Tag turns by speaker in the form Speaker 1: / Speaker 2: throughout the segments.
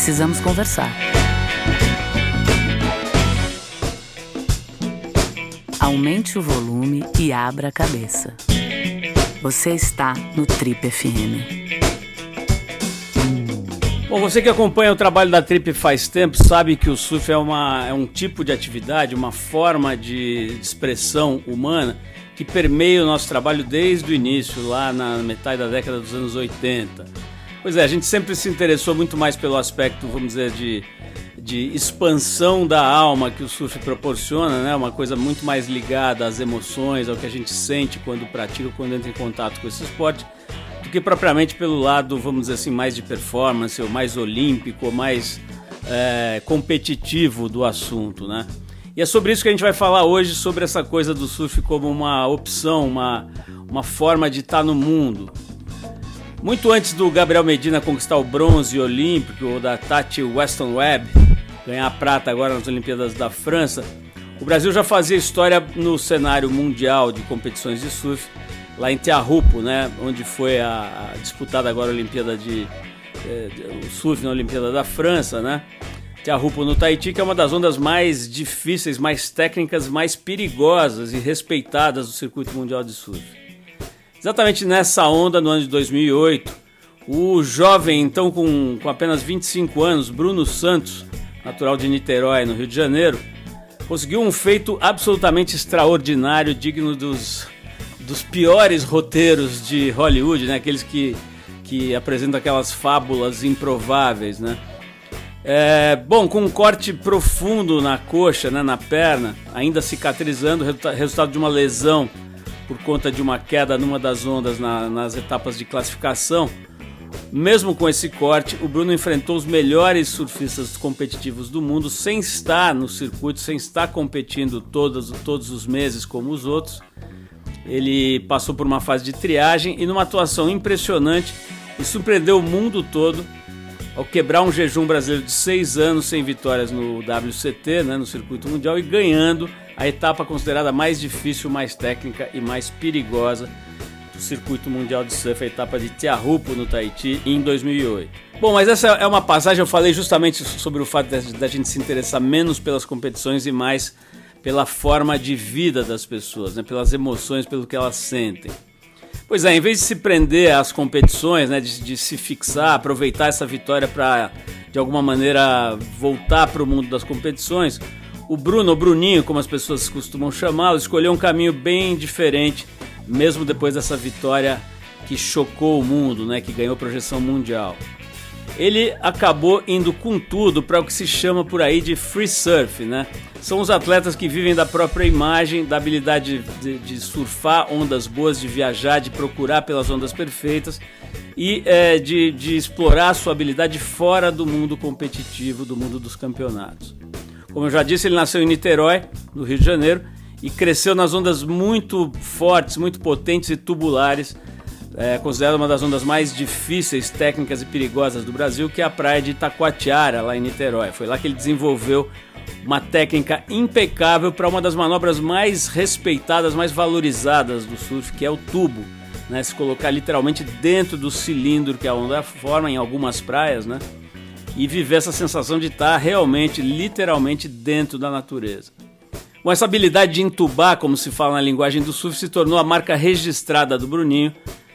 Speaker 1: Precisamos conversar. Aumente o volume e abra a cabeça. Você está no Trip FM.
Speaker 2: Bom, você que acompanha o trabalho da Trip faz tempo sabe que o surf é um tipo de atividade, uma forma de expressão humana que permeia o nosso trabalho desde o início, lá na metade da década dos anos 80. Pois é, a gente sempre se interessou muito mais pelo aspecto, vamos dizer, de expansão da alma que o surf proporciona, né? Uma coisa muito mais ligada às emoções, ao que a gente sente quando pratica, quando entra em contato com esse esporte, do que propriamente pelo lado, vamos dizer assim, mais de performance, ou mais olímpico, ou mais competitivo do assunto, né? E é sobre isso que a gente vai falar hoje, sobre essa coisa do surf como uma opção, uma forma de estar no mundo. Muito antes do Gabriel Medina conquistar o bronze olímpico, ou da Tati Weston Webb ganhar a prata agora nas Olimpíadas da França, o Brasil já fazia história no cenário mundial de competições de surf, lá em Teahupo'o, né, onde foi a disputada agora a Olimpíada o surf na Olimpíada da França, né? Teahupo'o no Tahiti, que é uma das ondas mais difíceis, mais técnicas, mais perigosas e respeitadas do circuito mundial de surf. Exatamente nessa onda, no ano de 2008, o jovem, então com apenas 25 anos, Bruno Santos, natural de Niterói, no Rio de Janeiro, conseguiu um feito absolutamente extraordinário, digno dos piores roteiros de Hollywood, né? Aqueles que apresentam aquelas fábulas improváveis, né? Bom, com um corte profundo na coxa, né, na perna, ainda cicatrizando, resultado de uma lesão por conta de uma queda numa das ondas nas etapas de classificação. Mesmo com esse corte, o Bruno enfrentou os melhores surfistas competitivos do mundo sem estar no circuito, sem estar competindo todos os meses como os outros. Ele passou por uma fase de triagem e numa atuação impressionante e surpreendeu o mundo todo ao quebrar um jejum brasileiro de 6 anos sem vitórias no WCT, né, no circuito mundial, e ganhando a etapa considerada mais difícil, mais técnica e mais perigosa do circuito mundial de surf, a etapa de Teahupo'o no Tahiti em 2008. Bom, mas essa é uma passagem, eu falei justamente sobre o fato da gente se interessar menos pelas competições e mais pela forma de vida das pessoas, né, pelas emoções, pelo que elas sentem. Pois é, em vez de se prender às competições, né, de se fixar, aproveitar essa vitória para, de alguma maneira, voltar para o mundo das competições, o Bruno, ou Bruninho, como as pessoas costumam chamá-lo, escolheu um caminho bem diferente, mesmo depois dessa vitória que chocou o mundo, né, que ganhou projeção mundial. Ele acabou indo com tudo para o que se chama por aí de free surf, né? São os atletas que vivem da própria imagem, da habilidade de surfar ondas boas, de viajar, de procurar pelas ondas perfeitas e de explorar a sua habilidade fora do mundo competitivo, do mundo dos campeonatos. Como eu já disse, ele nasceu em Niterói, no Rio de Janeiro, e cresceu nas ondas muito fortes, muito potentes e tubulares, considerada uma das ondas mais difíceis, técnicas e perigosas do Brasil, que é a praia de Itacoatiara, lá em Niterói. Foi lá que ele desenvolveu uma técnica impecável para uma das manobras mais respeitadas, mais valorizadas do surf, que é o tubo, né? Se colocar literalmente dentro do cilindro que a onda forma em algumas praias, né? E viver essa sensação de estar realmente, literalmente dentro da natureza. Bom, essa habilidade de entubar, como se fala na linguagem do surf, se tornou a marca registrada do Bruninho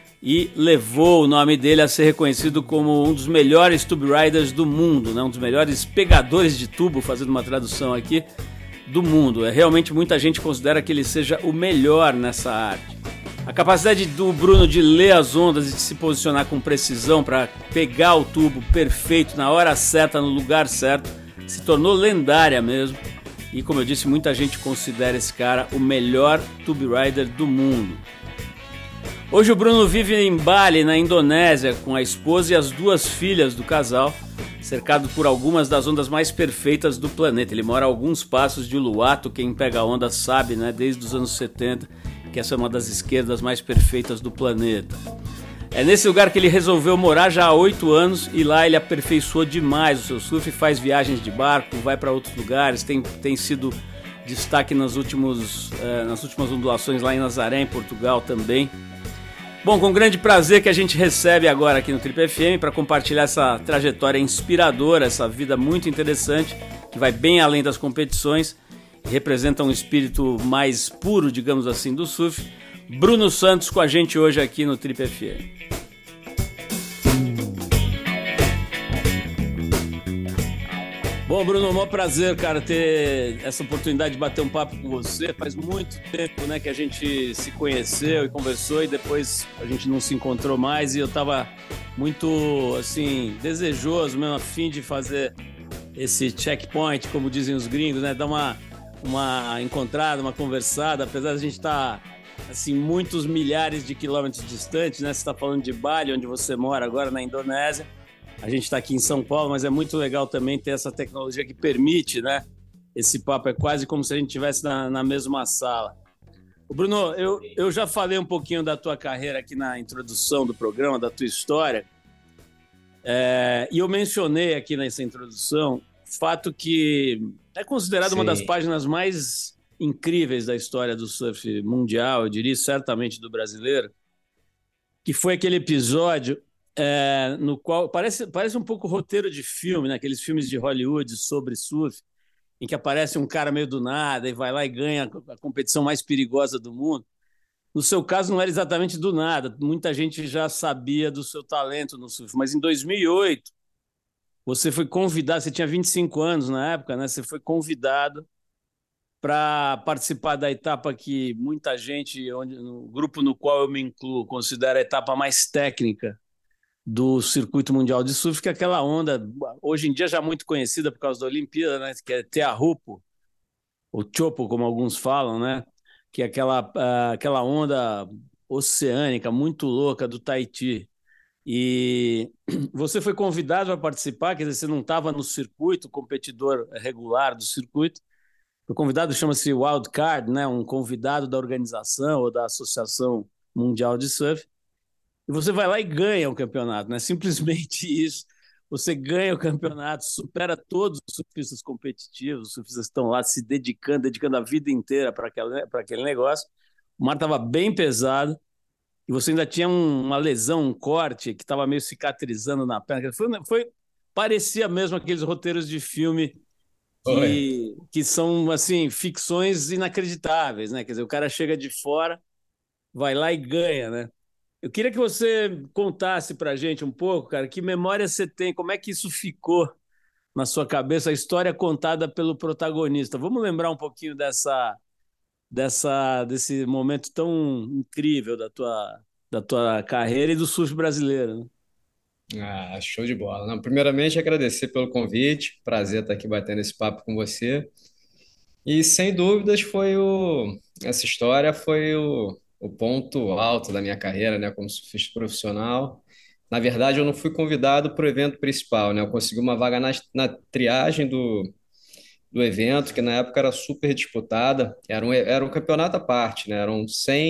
Speaker 2: e levou o nome dele a ser reconhecido como um dos melhores tube riders do mundo, né? Um dos melhores pegadores de tubo, fazendo uma tradução aqui, do mundo. Realmente muita gente considera que ele seja o melhor nessa arte. A capacidade do Bruno de ler as ondas e de se posicionar com precisão para pegar o tubo perfeito, na hora certa, no lugar certo, se tornou lendária mesmo. E como eu disse, muita gente considera esse cara o melhor tube rider do mundo. Hoje o Bruno vive em Bali, na Indonésia, com a esposa e as 2 filhas do casal, cercado por algumas das ondas mais perfeitas do planeta. Ele mora a alguns passos de Uluwatu, quem pega a onda sabe, né, desde os anos 70, que essa é uma das esquerdas mais perfeitas do planeta. É nesse lugar que ele resolveu morar já há 8 anos e lá ele aperfeiçoou demais o seu surf, faz viagens de barco, vai para outros lugares, tem sido destaque nas últimas ondulações lá em Nazaré, em Portugal também. Bom, com grande prazer que a gente recebe agora aqui no Trip FM para compartilhar essa trajetória inspiradora, essa vida muito interessante, que vai bem além das competições e representa um espírito mais puro, digamos assim, do surf. Bruno Santos com a gente hoje aqui no Trip FM. Bom, Bruno, é um maior prazer, cara, ter essa oportunidade de bater um papo com você. Faz muito tempo, né, que a gente se conheceu e conversou e depois a gente não se encontrou mais e eu tava muito, assim, desejoso mesmo, a fim de fazer esse checkpoint, como dizem os gringos, né, dar uma encontrada, uma conversada, apesar de a gente estar, assim, muitos milhares de quilômetros distantes, né, você está falando de Bali, onde você mora agora, na Indonésia. A gente está aqui em São Paulo, mas é muito legal também ter essa tecnologia que permite, né? Esse papo é quase como se a gente estivesse na mesma sala. O Bruno, eu já falei um pouquinho da tua carreira aqui na introdução do programa, da tua história, e eu mencionei aqui nessa introdução o fato que é considerado uma das páginas mais incríveis da história do surf mundial, eu diria certamente do brasileiro, que foi aquele episódio no qual parece um pouco roteiro de filme, né? Aqueles filmes de Hollywood sobre surf, em que aparece um cara meio do nada e vai lá e ganha a competição mais perigosa do mundo. No seu caso, não era exatamente do nada, muita gente já sabia do seu talento no surf, mas em 2008, você foi convidado, você tinha 25 anos na época, né? Você foi convidado para participar da etapa que muita gente, no grupo no qual eu me incluo, considera a etapa mais técnica do circuito mundial de surf, que é aquela onda, hoje em dia já muito conhecida por causa da Olimpíada, né, que é Teahupo, ou Chopo, como alguns falam, né, que é aquela onda oceânica muito louca do Tahiti. E você foi convidado a participar, quer dizer, você não estava no circuito, competidor regular do circuito. O convidado chama-se Wild Card, né, um convidado da organização ou da Associação Mundial de Surf. E você vai lá e ganha o campeonato, né? Simplesmente isso. Você ganha o campeonato, supera todos os surfistas competitivos, os surfistas estão lá se dedicando a vida inteira para aquele negócio. O mar estava bem pesado e você ainda tinha uma lesão, um corte que estava meio cicatrizando na perna. Parecia mesmo aqueles roteiros de filme
Speaker 3: Oi.
Speaker 2: que são, assim, ficções inacreditáveis, né? Quer dizer, o cara chega de fora, vai lá e ganha, né? Eu queria que você contasse para a gente um pouco, cara, que memória você tem, como é que isso ficou na sua cabeça, a história contada pelo protagonista. Vamos lembrar um pouquinho desse momento tão incrível da tua carreira e do surf brasileiro, né?
Speaker 3: Show de bola. Não, primeiramente, agradecer pelo convite. Prazer estar aqui batendo esse papo com você. E sem dúvidas essa história foi o ponto alto da minha carreira, né, como surfista profissional. Na verdade, eu não fui convidado para o evento principal, né? Eu consegui uma vaga na triagem do evento, que na época era super disputada. Era um campeonato à parte, né? Eram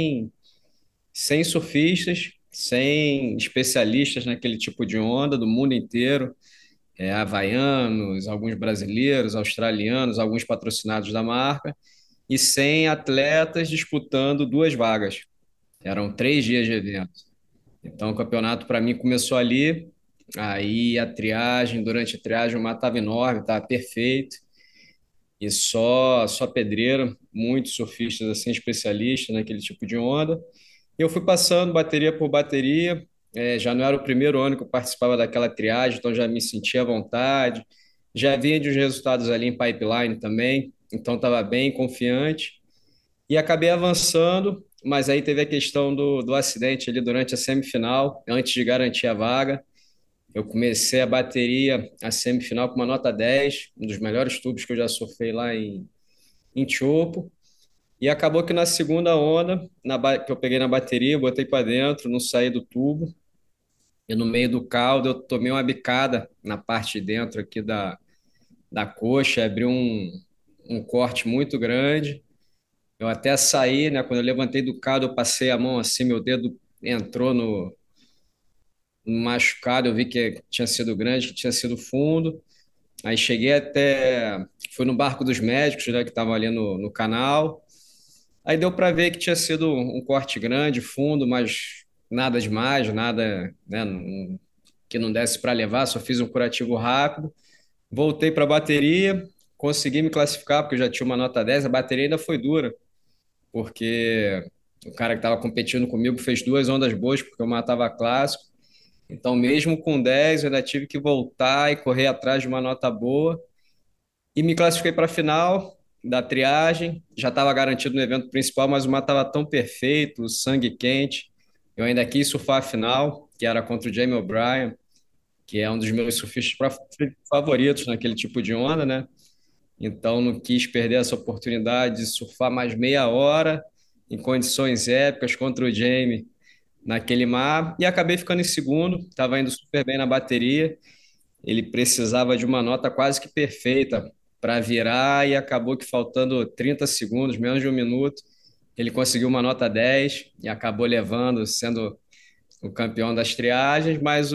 Speaker 3: 100 surfistas, 100 especialistas naquele tipo de onda do mundo inteiro, havaianos, alguns brasileiros, australianos, alguns patrocinados da marca, e 100 atletas disputando duas vagas. Eram 3 dias de evento. Então, o campeonato para mim começou ali, aí durante a triagem, o mar estava enorme, estava perfeito, e só pedreiro, muitos surfistas assim, especialistas naquele tipo de onda. Eu fui passando bateria por bateria, já não era o primeiro ano que eu participava daquela triagem, então já me sentia à vontade, já vinha de uns resultados ali em pipeline também, então estava bem confiante e acabei avançando, mas aí teve a questão do acidente ali durante a semifinal, antes de garantir a vaga. Eu comecei a bateria, a semifinal, com uma nota 10, um dos melhores tubos que eu já surfei lá em Chopo. E acabou que na segunda onda, que eu peguei na bateria, botei para dentro, não saí do tubo. E no meio do caldo eu tomei uma bicada na parte de dentro aqui da coxa, abriu um corte muito grande. Eu até saí, né? Quando eu levantei do caldo, eu passei a mão assim, meu dedo entrou no machucado, eu vi que tinha sido grande, que tinha sido fundo. Aí fui no barco dos médicos, né, que estavam ali no canal. Aí deu para ver que tinha sido um corte grande, fundo, mas nada demais, nada, né, que não desse para levar, só fiz um curativo rápido. Voltei para a bateria, consegui me classificar, porque eu já tinha uma nota 10. A bateria ainda foi dura, porque o cara que estava competindo comigo fez duas ondas boas, porque eu matava clássico. Então, mesmo com 10, eu ainda tive que voltar e correr atrás de uma nota boa. E me classifiquei para a final da triagem. Já estava garantido no evento principal, mas o mar estava tão perfeito, o sangue quente. Eu ainda quis surfar a final, que era contra o Jamie O'Brien, que é um dos meus surfistas favoritos naquele tipo de onda, né? Então não quis perder essa oportunidade de surfar mais meia hora em condições épicas contra o Jamie naquele mar e acabei ficando em segundo. Estava indo super bem na bateria. Ele precisava de uma nota quase que perfeita para virar e acabou que faltando 30 segundos, menos de um minuto, ele conseguiu uma nota 10 e acabou levando, sendo o campeão das triagens, mas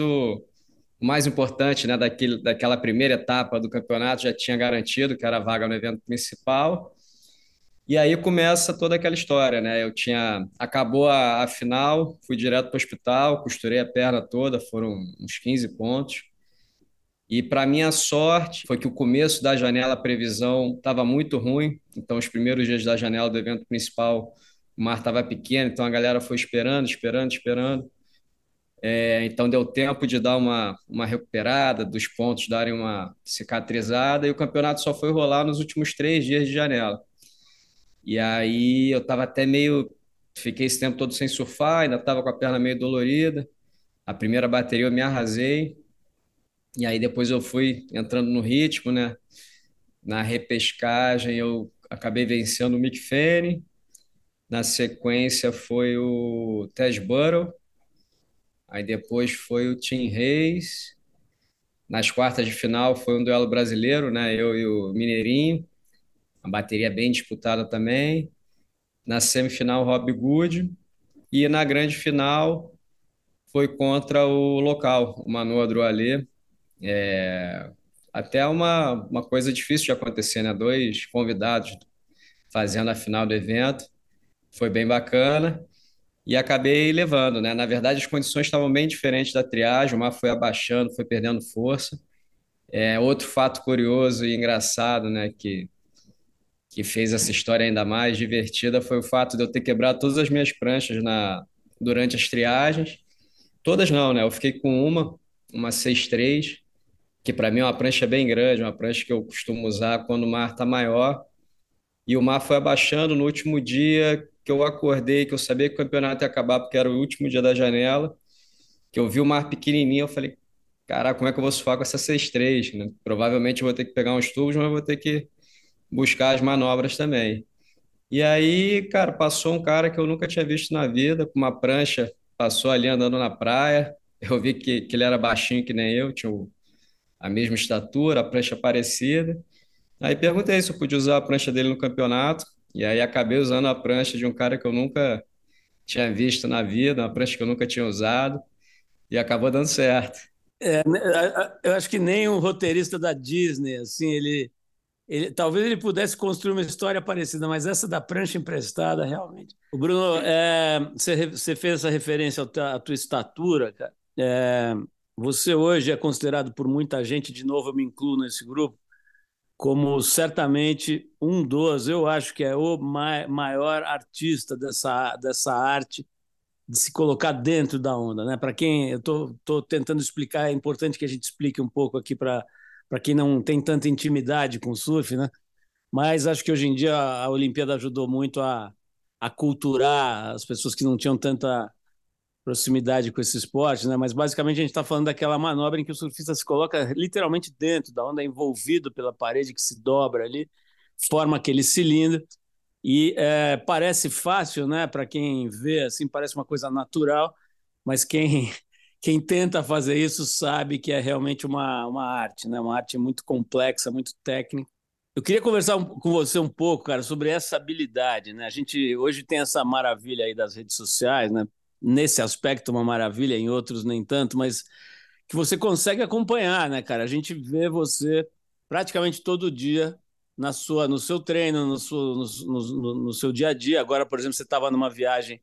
Speaker 3: o mais importante, né, daquela primeira etapa do campeonato já tinha garantido, que era a vaga no evento principal. E aí começa toda aquela história, né? Acabou a final, fui direto para o hospital, costurei a perna toda, foram uns 15 pontos. E para minha sorte, foi que o começo da janela, a previsão estava muito ruim. Então, os primeiros dias da janela do evento principal, o mar estava pequeno, então a galera foi esperando, esperando, esperando. Então, deu tempo de dar uma recuperada, dos pontos darem uma cicatrizada, e o campeonato só foi rolar nos últimos 3 dias de janela. E aí eu estava até meio. Fiquei esse tempo todo sem surfar, ainda estava com a perna meio dolorida. A primeira bateria eu me arrasei. E aí depois eu fui entrando no ritmo, né? Na repescagem eu acabei vencendo o Mick Fanning. Na sequência foi o Tess Burrow. Aí depois foi o Tim Reis. Nas quartas de final foi um duelo brasileiro, né? Eu e o Mineirinho. A bateria bem disputada também. Na semifinal, Rob Good. E na grande final foi contra o local, o Manu Adroalê. Até uma coisa difícil de acontecer, né? Dois convidados fazendo a final do evento. Foi bem bacana e acabei levando, né? Na verdade, as condições estavam bem diferentes da triagem, o mar foi abaixando, foi perdendo força. Outro fato curioso e engraçado, né, que fez essa história ainda mais divertida foi o fato de eu ter quebrado todas as minhas pranchas durante as triagens. Todas não, né? Eu fiquei com uma 6-3, que para mim é uma prancha bem grande, uma prancha que eu costumo usar quando o mar está maior. E o mar foi abaixando no último dia que eu acordei, que eu sabia que o campeonato ia acabar, porque era o último dia da janela, que eu vi o mar pequenininho, eu falei, caraca, como é que eu vou surfar com essa 6-3, né? Provavelmente eu vou ter que pegar uns tubos, mas eu vou ter que buscar as manobras também. E aí, cara, passou um cara que eu nunca tinha visto na vida, com uma prancha, passou ali andando na praia. Eu vi que ele era baixinho que nem eu, tinha a mesma estatura, a prancha parecida. Aí perguntei se eu podia usar a prancha dele no campeonato, e aí acabei usando a prancha de um cara que eu nunca tinha visto na vida, uma prancha que eu nunca tinha usado, e acabou dando certo.
Speaker 2: Né, eu acho que nem um roteirista da Disney, assim, talvez ele pudesse construir uma história parecida, mas essa da prancha emprestada, realmente. O Bruno, você fez essa referência à tua estatura, cara. Você hoje é considerado por muita gente, de novo eu me incluo nesse grupo, como certamente eu acho que é o maior artista dessa arte de se colocar dentro da onda, né? Para quem eu tô tentando explicar, é importante que a gente explique um pouco aqui para quem não tem tanta intimidade com o surf, né? Mas acho que hoje em dia a Olimpíada ajudou muito a culturar as pessoas que não tinham tanta proximidade com esse esporte, né? Mas basicamente a gente está falando daquela manobra em que o surfista se coloca literalmente dentro da onda, envolvido pela parede que se dobra ali, forma aquele cilindro e parece fácil, né? Para quem vê assim, parece uma coisa natural, mas quem tenta fazer isso sabe que é realmente uma arte, né? Uma arte muito complexa, muito técnica. Eu queria conversar com você um pouco, cara, sobre essa habilidade, né? A gente hoje tem essa maravilha aí das redes sociais, né? Nesse aspecto, uma maravilha, em outros nem tanto, mas que você consegue acompanhar, né, cara? A gente vê você praticamente todo dia no seu treino, no seu dia a dia. Agora, por exemplo, você estava numa viagem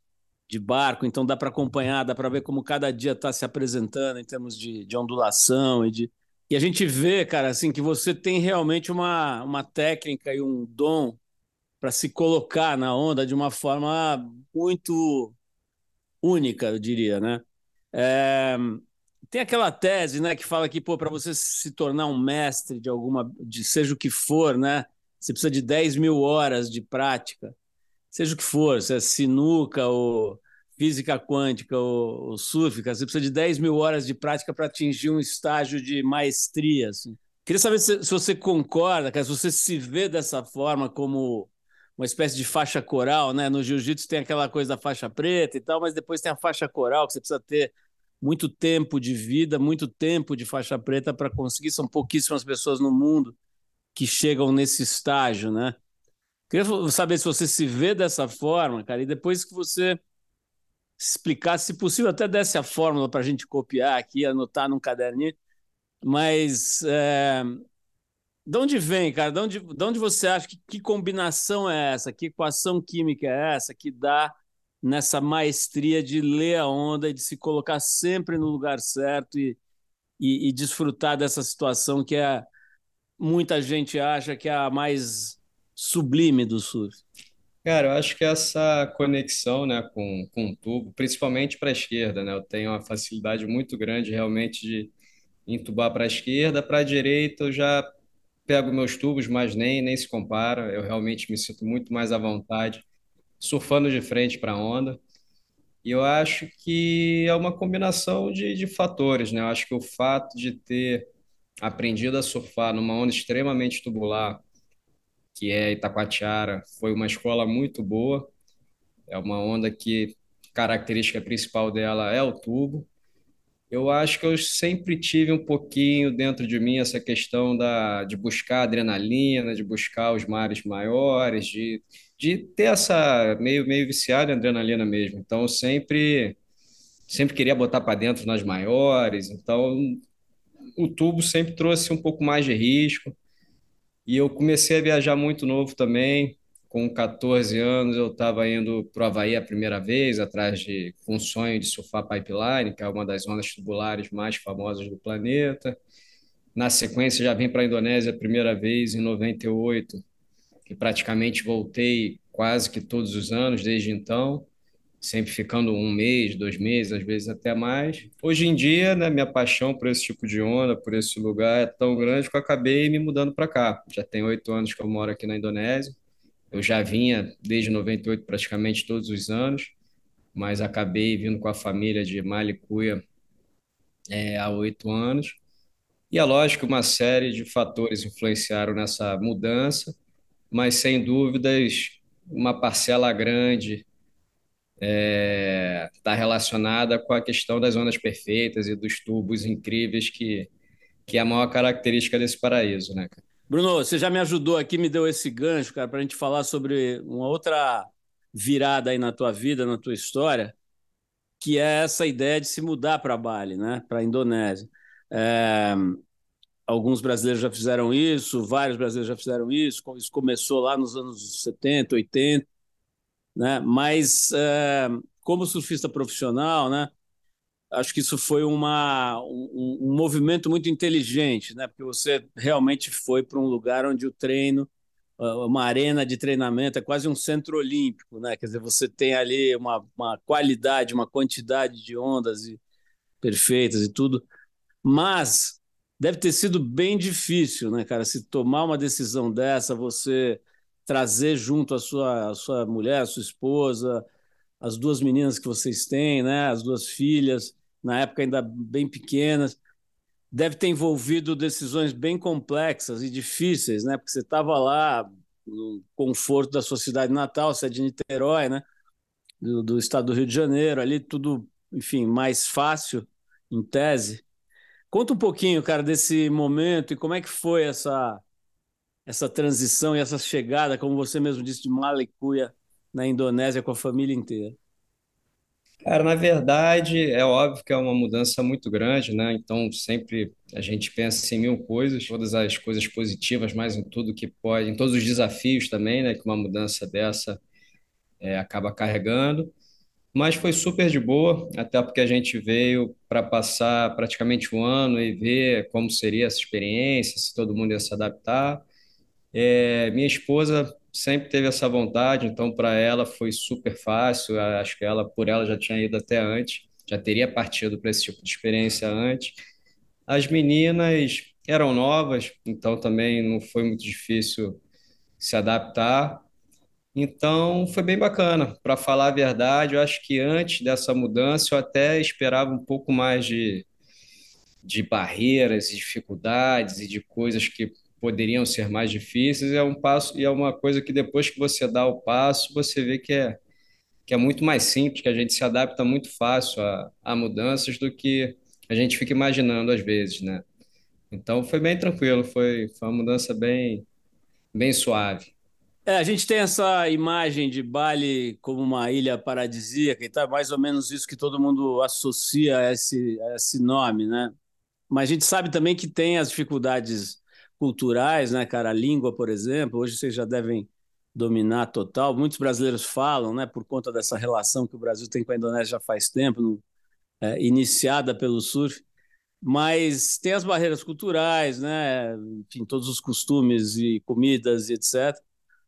Speaker 2: de barco, então dá para acompanhar, dá para ver como cada dia está se apresentando em termos de ondulação e a gente vê, cara, assim, que você tem realmente uma técnica e um dom para se colocar na onda de uma forma muito única, eu diria, né? É, tem aquela tese, né, que fala que, pô, para você se tornar um mestre de alguma, de seja o que for, né, você precisa de 10 mil horas de prática, seja o que for, se é sinuca ou física quântica ou surf, cara, você precisa de 10 mil horas de prática para atingir um estágio de maestria, assim. Queria saber se você concorda, cara, se você se vê dessa forma como uma espécie de faixa coral, né? No jiu-jitsu tem aquela coisa da faixa preta e tal, mas depois tem a faixa coral, que você precisa ter muito tempo de vida, muito tempo de faixa preta para conseguir. São pouquíssimas pessoas no mundo que chegam nesse estágio, né? Queria saber se você se vê dessa forma, cara, e depois que você explicasse, se possível, até desse a fórmula para a gente copiar aqui, anotar num caderninho, mas de onde vem, cara? De onde você acha que combinação é essa? Que equação química é essa que dá nessa maestria de ler a onda e de se colocar sempre no lugar certo e desfrutar dessa situação que muita gente acha que é a mais sublime do surf?
Speaker 3: Cara, eu acho que essa conexão, né, com o tubo, principalmente para a esquerda, né, eu tenho uma facilidade muito grande realmente de entubar para a esquerda, para a direita eu já pego meus tubos, mas nem se compara. Eu realmente me sinto muito mais à vontade surfando de frente para a onda. E eu acho que é uma combinação de fatores, né? Eu acho que o fato de ter aprendido a surfar numa onda extremamente tubular, que é Itacoatiara, foi uma escola muito boa. É uma onda que a característica principal dela é o tubo. Eu acho que eu sempre tive um pouquinho dentro de mim essa questão de buscar adrenalina, de buscar os mares maiores, de ter essa meio viciado em adrenalina mesmo. Então, eu sempre queria botar para dentro nas maiores. Então, o tubo sempre trouxe um pouco mais de risco. E eu comecei a viajar muito novo também. Com 14 anos, eu estava indo para o Havaí a primeira vez, com um sonho de surfar pipeline, que é uma das ondas tubulares mais famosas do planeta. Na sequência, já vim para a Indonésia a primeira vez em 98, e praticamente voltei quase que todos os anos desde então, sempre ficando um mês, 2 meses, às vezes até mais. Hoje em dia, né, minha paixão por esse tipo de onda, por esse lugar é tão grande que eu acabei me mudando para cá. Já tem 8 anos que eu moro aqui na Indonésia. Eu já vinha desde 98 praticamente todos os anos, mas acabei vindo com a família de Malicuia há 8 anos. E é lógico que uma série de fatores influenciaram nessa mudança, mas sem dúvidas uma parcela grande está relacionada com a questão das ondas perfeitas e dos tubos incríveis que é a maior característica desse paraíso, né, cara?
Speaker 2: Bruno, você já me ajudou aqui, me deu esse gancho, cara, para a gente falar sobre uma outra virada aí na tua vida, na tua história, que é essa ideia de se mudar para Bali, né, para a Indonésia. É, alguns brasileiros já fizeram isso, vários brasileiros já fizeram isso. Isso começou lá nos anos 70, 80, né? Mas como surfista profissional, né? Acho que isso foi um movimento muito inteligente, né? Porque você realmente foi para um lugar onde o treino, uma arena de treinamento, é quase um centro olímpico, né? Quer dizer, você tem ali uma qualidade, uma quantidade de ondas perfeitas e tudo, mas deve ter sido bem difícil, né, cara? Se tomar uma decisão dessa, você trazer junto a sua mulher, a sua esposa, as duas meninas que vocês têm, né? As duas filhas, na época ainda bem pequenas, deve ter envolvido decisões bem complexas e difíceis, né? Porque você estava lá no conforto da sua cidade natal, você é de Niterói, né? Do estado do Rio de Janeiro, ali tudo, enfim, mais fácil em tese. Conta um pouquinho, cara, desse momento e como é que foi essa transição e essa chegada, como você mesmo disse, de Malicuia na Indonésia com a família inteira.
Speaker 3: Cara, na verdade, é óbvio que é uma mudança muito grande, né? Então, sempre a gente pensa em mil coisas, todas as coisas positivas, mas em tudo que pode, em todos os desafios também, né? Que uma mudança dessa acaba carregando. mas foi super de boa, até porque a gente veio para passar praticamente um ano e ver como seria essa experiência, se todo mundo ia se adaptar. Minha esposa sempre teve essa vontade, então para ela foi super fácil. Acho que ela, por ela, já tinha ido até antes, já teria partido para esse tipo de experiência antes. As meninas eram novas, então também não foi muito difícil se adaptar. Então foi bem bacana. Para falar a verdade, eu acho que antes dessa mudança eu até esperava um pouco mais de barreiras e dificuldades e de coisas que poderiam ser mais difíceis. É um passo e é uma coisa que depois que você dá o passo, você vê que é muito mais simples, que a gente se adapta muito fácil a mudanças do que a gente fica imaginando às vezes, né? Então foi bem tranquilo, foi uma mudança bem suave.
Speaker 2: A gente tem essa imagem de Bali como uma ilha paradisíaca e tá mais ou menos isso que todo mundo associa a esse nome, né? Mas a gente sabe também que tem as dificuldades culturais, né, cara? A língua, por exemplo, hoje vocês já devem dominar total. Muitos brasileiros falam, né, por conta dessa relação que o Brasil tem com a Indonésia já faz tempo, iniciada pelo surf. Mas tem as barreiras culturais, né? Enfim, todos os costumes e comidas e etc.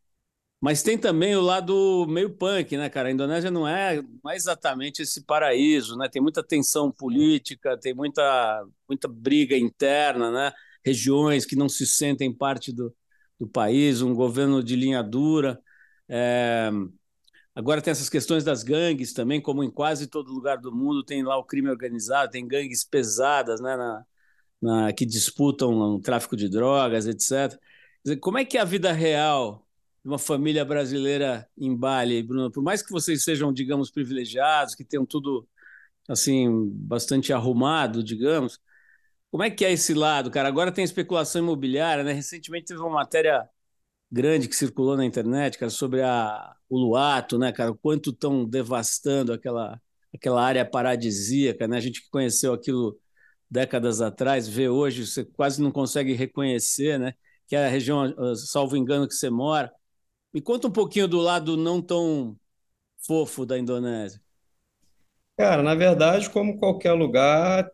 Speaker 2: Mas tem também o lado meio punk, né, cara? A Indonésia não é exatamente esse paraíso, né? Tem muita tensão política, tem muita briga interna, né? Regiões que não se sentem parte do país, um governo de linha dura. É... Agora tem essas questões das gangues também, como em quase todo lugar do mundo tem lá o crime organizado, tem gangues pesadas, né, que disputam o tráfico de drogas, etc. Quer dizer, como é que é a vida real de uma família brasileira em Bali, Bruno? Por mais que vocês sejam, digamos, privilegiados, que tenham tudo assim bastante arrumado, digamos, como é que é esse lado, cara? Agora tem especulação imobiliária, né? Recentemente teve uma matéria grande que circulou na internet, cara, sobre o Luato, né, cara? O quanto estão devastando aquela área paradisíaca, né? A gente que conheceu aquilo décadas atrás, vê hoje, você quase não consegue reconhecer, né? Que é a região, salvo engano, que você mora. Me conta um pouquinho do lado não tão fofo da Indonésia.
Speaker 3: Cara, na verdade, como qualquer lugar,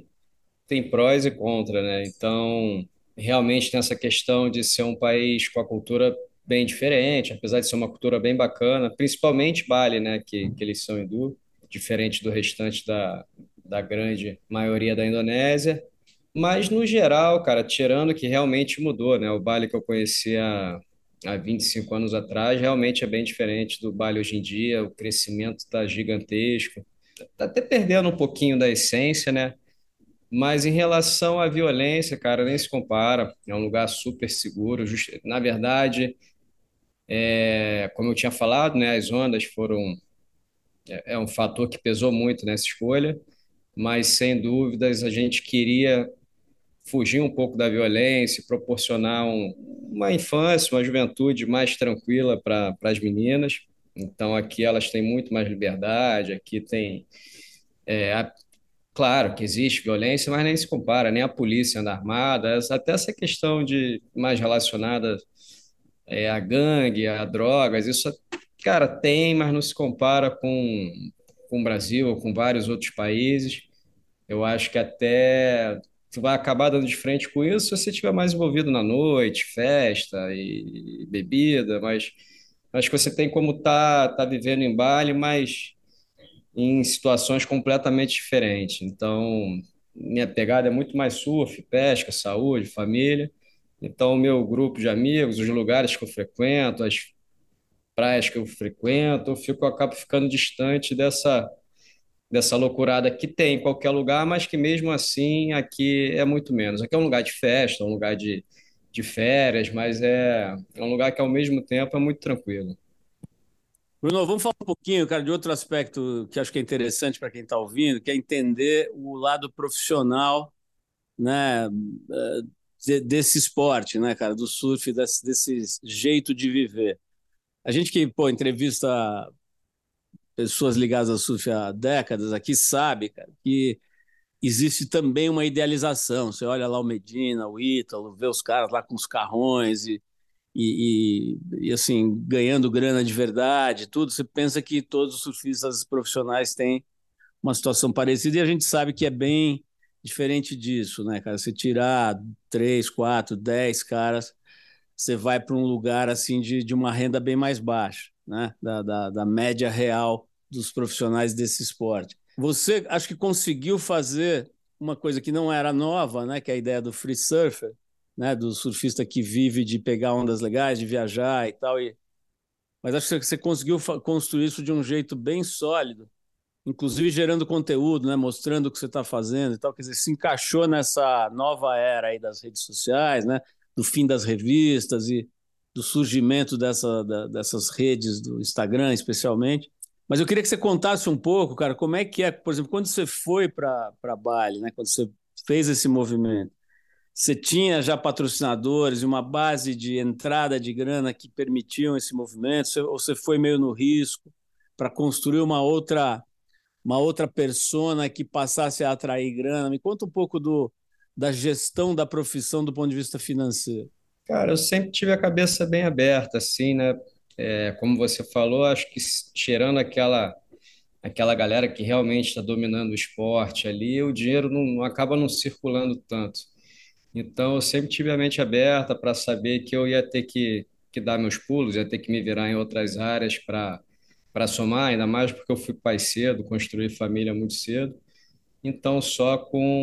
Speaker 3: tem prós e contras, né? Então, realmente tem essa questão de ser um país com a cultura bem diferente, apesar de ser uma cultura bem bacana, principalmente Bali, né? Que eles são hindu, diferente do restante da grande maioria da Indonésia. Mas, no geral, cara, tirando que realmente mudou, né? O Bali que eu conhecia há 25 anos atrás realmente é bem diferente do Bali hoje em dia, o crescimento está gigantesco, tá até perdendo um pouquinho da essência, né? Mas em relação à violência, cara, nem se compara. É um lugar super seguro. Na verdade, como eu tinha falado, né, as ondas foram é um fator que pesou muito nessa escolha. Mas sem dúvidas a gente queria fugir um pouco da violência, proporcionar uma infância, uma juventude mais tranquila para as meninas. Então aqui elas têm muito mais liberdade. Aqui tem claro que existe violência, mas nem se compara, nem a polícia anda armada, até essa questão de mais relacionada a gangue, a drogas, isso, cara, tem, mas não se compara com o Brasil ou com vários outros países. Eu acho que até tu vai acabar dando de frente com isso se você estiver mais envolvido na noite, festa e bebida, mas acho que você tem como tá vivendo em Bali, mas em situações completamente diferentes. Então, minha pegada é muito mais surf, pesca, saúde, família. Então, o meu grupo de amigos, os lugares que eu frequento, as praias que eu frequento, acabo ficando distante dessa loucurada que tem em qualquer lugar, mas que mesmo assim aqui é muito menos. Aqui é um lugar de festa, um lugar de férias, mas é um lugar que ao mesmo tempo é muito tranquilo.
Speaker 2: Bruno, vamos falar um pouquinho, cara, de outro aspecto que acho que é interessante para quem está ouvindo, que é entender o lado profissional, né, desse esporte, né, cara, do surf, desse jeito de viver. A gente que, pô, entrevista pessoas ligadas ao surf há décadas aqui sabe, cara, que existe também uma idealização. Você olha lá o Medina, o Ítalo, vê os caras lá com os carrões e assim, ganhando grana de verdade, tudo, você pensa que todos os surfistas profissionais têm uma situação parecida e a gente sabe que é bem diferente disso, né, cara? Você tirar 3, 4, 10 caras, você vai para um lugar assim de uma renda bem mais baixa, né? Da média real dos profissionais desse esporte. Você acho que conseguiu fazer uma coisa que não era nova, né? Que é a ideia do free surfer, né? Do surfista que vive de pegar ondas legais, de viajar e tal. Mas acho que você conseguiu construir isso de um jeito bem sólido, inclusive gerando conteúdo, né? Mostrando o que você está fazendo e tal. Quer dizer, se encaixou nessa nova era aí das redes sociais, né? Do fim das revistas e do surgimento dessas redes, do Instagram especialmente. Mas eu queria que você contasse um pouco, cara, como é que é, por exemplo, quando você foi para Bali, né? Quando você fez esse movimento, você tinha já patrocinadores e uma base de entrada de grana que permitiam esse movimento, ou você foi meio no risco para construir uma outra persona que passasse a atrair grana? Me conta um pouco da gestão da profissão do ponto de vista financeiro.
Speaker 3: Cara, eu sempre tive a cabeça bem aberta, assim, né? Como você falou, acho que tirando aquela galera que realmente está dominando o esporte ali, o dinheiro não acaba não circulando tanto. Então, eu sempre tive a mente aberta para saber que eu ia ter que dar meus pulos, ia ter que me virar em outras áreas para somar, ainda mais porque eu fui pai cedo, construí família muito cedo. Então, só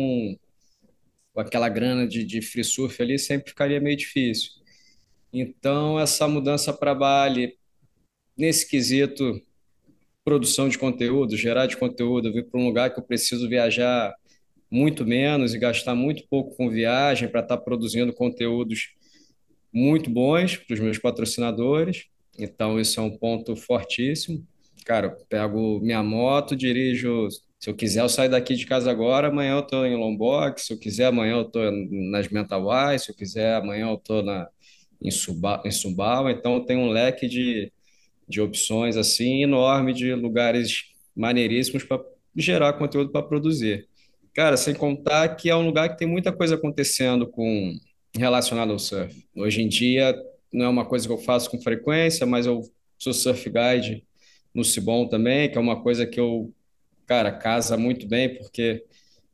Speaker 3: com aquela grana de free surf ali sempre ficaria meio difícil. Então, essa mudança para Bali, nesse quesito, produção de conteúdo, gerar de conteúdo, eu vim para um lugar que eu preciso viajar muito menos e gastar muito pouco com viagem para estar produzindo conteúdos muito bons para os meus patrocinadores. Então, isso é um ponto fortíssimo. Cara, eu pego minha moto, dirijo. Se eu quiser, eu saio daqui de casa agora, amanhã eu estou em Lombok. Se eu quiser, amanhã eu estou nas Mentawais. Se eu quiser, amanhã eu estou em Sumbawa. Então, eu tenho um leque de opções assim enorme de lugares maneiríssimos para gerar conteúdo para produzir. Cara, sem contar que é um lugar que tem muita coisa acontecendo com relacionado ao surf. Hoje em dia não é uma coisa que eu faço com frequência, mas eu sou surf guide no Cibon também, que é uma coisa que cara, casa muito bem, porque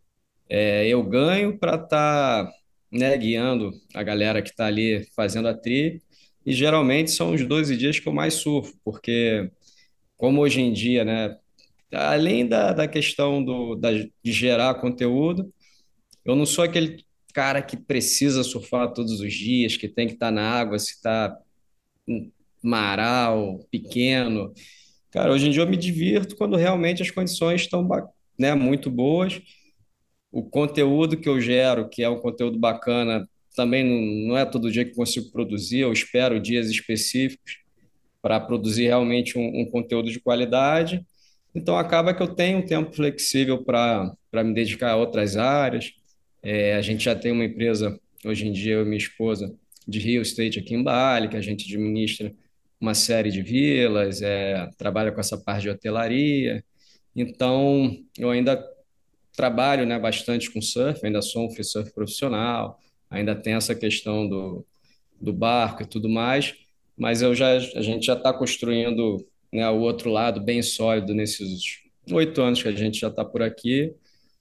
Speaker 3: eu ganho para estar, né, guiando a galera que está ali fazendo a trip, e geralmente são os 12 dias que eu mais surfo, porque como hoje em dia, né, além da questão de gerar conteúdo, eu não sou aquele cara que precisa surfar todos os dias, que tem que estar na água, se está um maral pequeno. Cara, hoje em dia eu me divirto quando realmente as condições estão, né, muito boas. O conteúdo que eu gero, que é um conteúdo bacana, também não é todo dia que eu consigo produzir, eu espero dias específicos para produzir realmente um conteúdo de qualidade. Então, acaba que eu tenho um tempo flexível para me dedicar a outras áreas. A gente já tem uma empresa, hoje em dia, eu e minha esposa, de real estate aqui em Bali, que a gente administra uma série de vilas, trabalha com essa parte de hotelaria. Então, eu ainda trabalho, né, bastante com surf, ainda sou um free surf profissional, ainda tem essa questão do barco e tudo mais, mas a gente já está construindo, né, o outro lado bem sólido nesses 8 anos que a gente já está por aqui,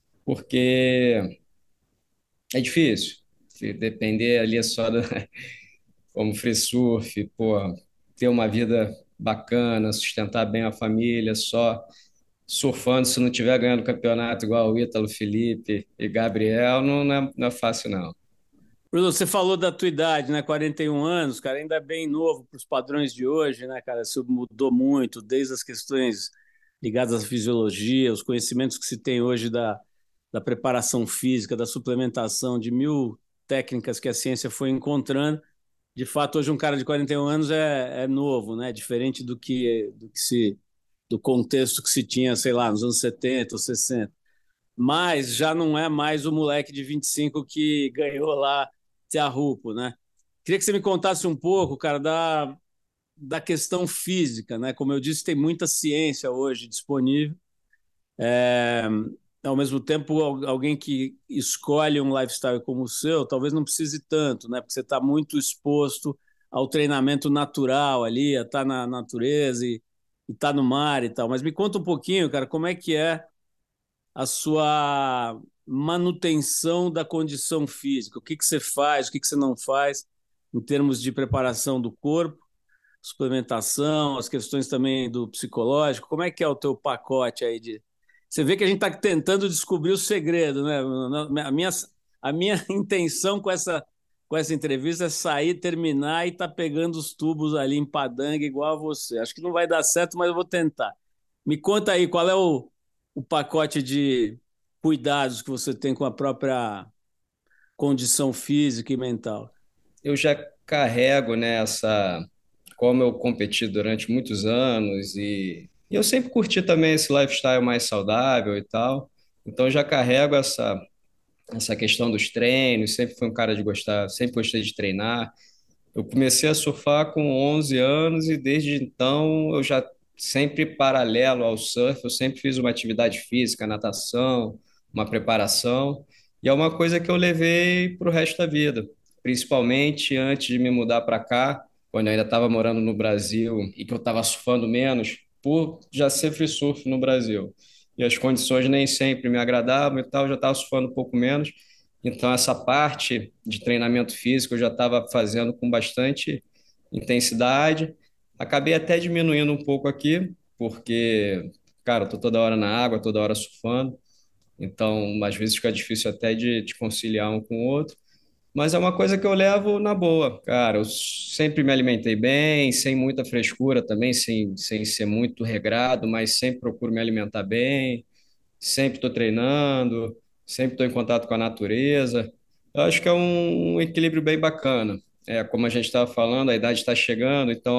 Speaker 3: porque é difícil. Se depender ali só como free surf, pô, ter uma vida bacana, sustentar bem a família, só surfando se não tiver ganhando campeonato igual o Ítalo, Felipe e Gabriel, não é fácil, não.
Speaker 2: Bruno, você falou da tua idade, né? 41 anos, cara, ainda é bem novo para os padrões de hoje, né, cara? Isso mudou muito, desde as questões ligadas à fisiologia, os conhecimentos que se tem hoje da preparação física, da suplementação, de mil técnicas que a ciência foi encontrando. De fato, hoje um cara de 41 anos é novo, né? Diferente do contexto que se tinha, sei lá, nos anos 70 ou 60. Mas já não é mais o moleque de 25 que ganhou lá Tiahupo, né? Queria que você me contasse um pouco, cara, da questão física, né? Como eu disse, tem muita ciência hoje disponível. É, Ao mesmo tempo, alguém que escolhe um lifestyle como o seu, talvez não precise tanto, né? Porque você está muito exposto ao treinamento natural ali, a estar na natureza e estar no mar e tal. Mas me conta um pouquinho, cara, como é que é a sua manutenção da condição física? O que que você faz, o que que você não faz em termos de preparação do corpo, suplementação, as questões também do psicológico? Como é que é o teu pacote aí de... Você vê que a gente está tentando descobrir o segredo, né? A minha intenção com essa entrevista é sair, terminar e estar pegando os tubos ali em Padanga igual a você. Acho que não vai dar certo, mas eu vou tentar. Me conta aí, qual é o pacote de cuidados que você tem com a própria condição física e mental?
Speaker 3: Eu já carrego nessa, como eu competi durante muitos anos e eu sempre curti também esse lifestyle mais saudável e tal. Então eu já carrego essa questão dos treinos, sempre fui um cara de gostar, sempre gostei de treinar. Eu comecei a surfar com 11 anos e desde então eu já sempre paralelo ao surf, eu sempre fiz uma atividade física, natação, uma preparação, e é uma coisa que eu levei para o resto da vida, principalmente antes de me mudar para cá, quando eu ainda estava morando no Brasil e que eu estava surfando menos, por já ser free surf no Brasil. E as condições nem sempre me agradavam e tal, eu já estava surfando um pouco menos. Então, essa parte de treinamento físico eu já estava fazendo com bastante intensidade. Acabei até diminuindo um pouco aqui, porque, cara, eu tô toda hora na água, toda hora surfando. Então, às vezes fica difícil até de conciliar um com o outro. Mas é uma coisa que eu levo na boa, cara. Eu sempre me alimentei bem, sem muita frescura também, sem ser muito regrado, mas sempre procuro me alimentar bem, sempre estou treinando, sempre estou em contato com a natureza. Eu acho que é um equilíbrio bem bacana. É, como a gente estava falando, a idade está chegando, então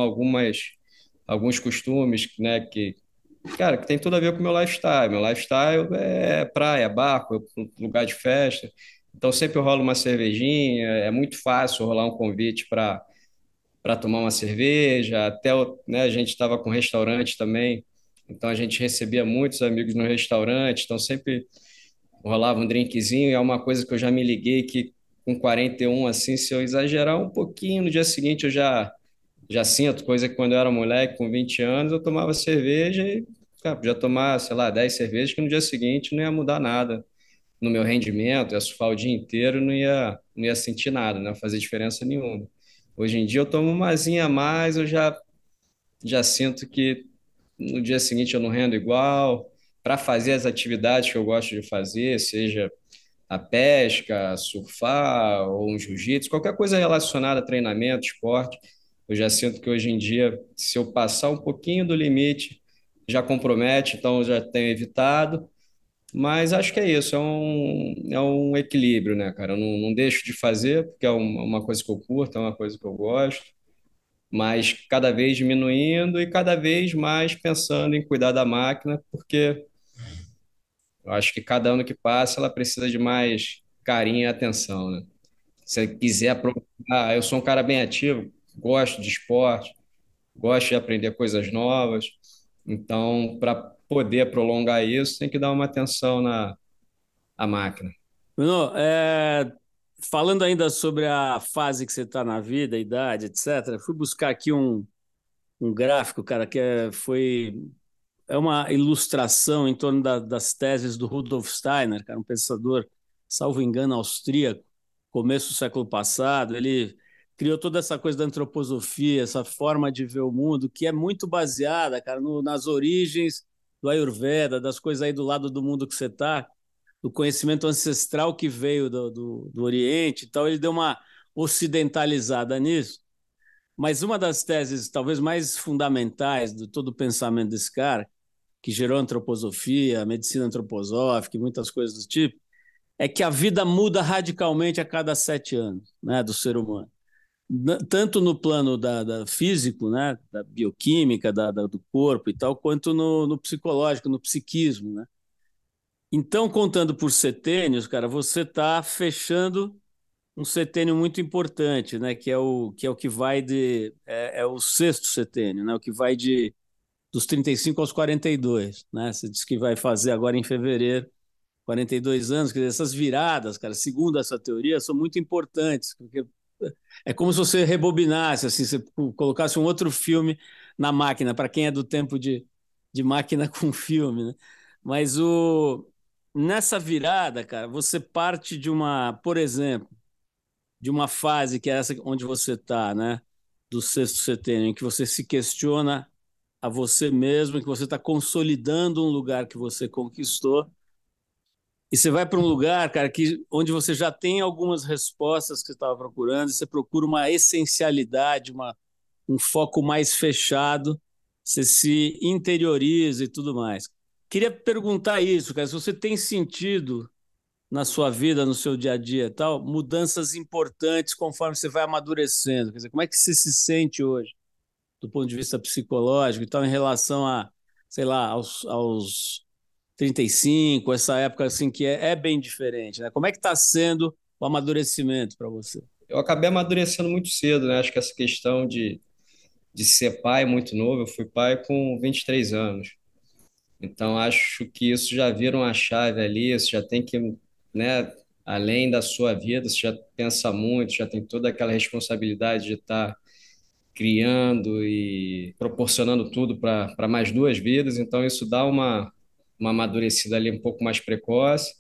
Speaker 3: alguns costumes, né, cara, que tem tudo a ver com o meu lifestyle. Meu lifestyle é praia, barco, lugar de festa. Então sempre rola uma cervejinha, é muito fácil rolar um convite para tomar uma cerveja. Até né, a gente estava com restaurante também, então a gente recebia muitos amigos no restaurante, então sempre rolava um drinkzinho. E é uma coisa que eu já me liguei que com 41, assim, se eu exagerar um pouquinho, no dia seguinte eu já sinto, coisa que quando eu era moleque, com 20 anos, eu tomava cerveja e, cara, podia tomar, sei lá, 10 cervejas, que no dia seguinte não ia mudar nada no meu rendimento, ia surfar o dia inteiro, não ia sentir nada, não ia fazer diferença nenhuma. Hoje em dia eu tomo umazinha a mais, eu já sinto que no dia seguinte eu não rendo igual. Para fazer as atividades que eu gosto de fazer, seja a pesca, surfar ou um jiu-jitsu, qualquer coisa relacionada a treinamento, esporte, eu já sinto que hoje em dia, se eu passar um pouquinho do limite, já compromete, então eu já tenho evitado. Mas acho que é isso, é um equilíbrio, né, cara? Eu não deixo de fazer, porque é uma coisa que eu curto, é uma coisa que eu gosto, mas cada vez diminuindo e cada vez mais pensando em cuidar da máquina, porque eu acho que cada ano que passa ela precisa de mais carinho e atenção, né? Se você quiser aproveitar, eu sou um cara bem ativo, gosto de esporte, gosto de aprender coisas novas, então para poder prolongar isso tem que dar uma atenção na à máquina.
Speaker 2: Bruno, falando ainda sobre a fase que você está na vida, a idade, etc., fui buscar aqui um gráfico, cara, é uma ilustração em torno das teses do Rudolf Steiner, cara, um pensador, salvo engano, austríaco, começo do século passado. Ele criou toda essa coisa da antroposofia, essa forma de ver o mundo, que é muito baseada, cara, nas origens do Ayurveda, das coisas aí do lado do mundo que você está, do conhecimento ancestral que veio do Oriente e tal. Ele deu uma ocidentalizada nisso. Mas uma das teses talvez mais fundamentais de todo o pensamento desse cara, que gerou a antroposofia, a medicina antroposófica e muitas coisas do tipo, é que a vida muda radicalmente a cada 7 anos, né, do ser humano. Tanto no plano da físico, né, da bioquímica, do corpo e tal, quanto no psicológico, no psiquismo, né? Então, contando por setênios, cara, você está fechando um setênio muito importante, né, que é o que vai é o sexto setênio, né, o que vai dos 35 aos 42, né? Você disse que vai fazer agora em fevereiro 42 anos, quer dizer, essas viradas, cara, segundo essa teoria, são muito importantes, porque É como se você rebobinasse, assim, você colocasse um outro filme na máquina, para quem é do tempo de máquina com filme, né? Mas nessa virada, cara, você parte de por exemplo, de uma fase que é essa onde você está, né? Do sexto setênio, em que você se questiona a você mesmo, em que você está consolidando um lugar que você conquistou, e você vai para um lugar, cara, onde você já tem algumas respostas que você estava procurando, e você procura uma essencialidade, um foco mais fechado, você se interioriza e tudo mais. Queria perguntar isso, cara, se você tem sentido na sua vida, no seu dia a dia e tal, mudanças importantes conforme você vai amadurecendo. Quer dizer, como é que você se sente hoje, do ponto de vista psicológico e tal, em relação a, sei lá, aos 35, essa época assim que é bem diferente, né? Como é que está sendo o amadurecimento para você?
Speaker 3: Eu acabei amadurecendo muito cedo, né? Acho que essa questão de ser pai muito novo, eu fui pai com 23 anos. Então, acho que isso já vira uma chave ali, você já tem que, né, além da sua vida, você já pensa muito, já tem toda aquela responsabilidade de estar criando e proporcionando tudo para mais duas vidas, então isso dá uma amadurecida ali um pouco mais precoce.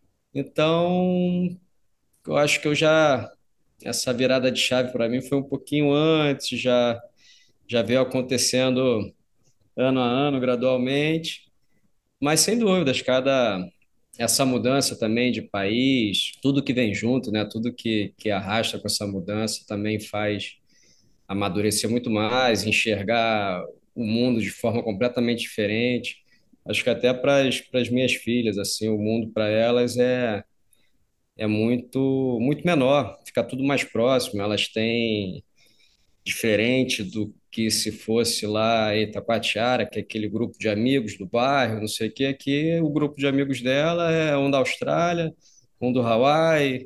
Speaker 3: Então, eu acho que essa virada de chave para mim foi um pouquinho antes, já veio acontecendo ano a ano, gradualmente. Mas sem dúvidas, essa mudança também de país, tudo que vem junto, né? Tudo que arrasta com essa mudança também faz amadurecer muito mais, enxergar o mundo de forma completamente diferente. Acho que até para as minhas filhas, assim, o mundo para elas é muito menor, fica tudo mais próximo. Elas têm diferente do que se fosse lá em Itacoatiara, que é aquele grupo de amigos do bairro, não sei o quê. Aqui o grupo de amigos dela é um da Austrália, um do Hawaii,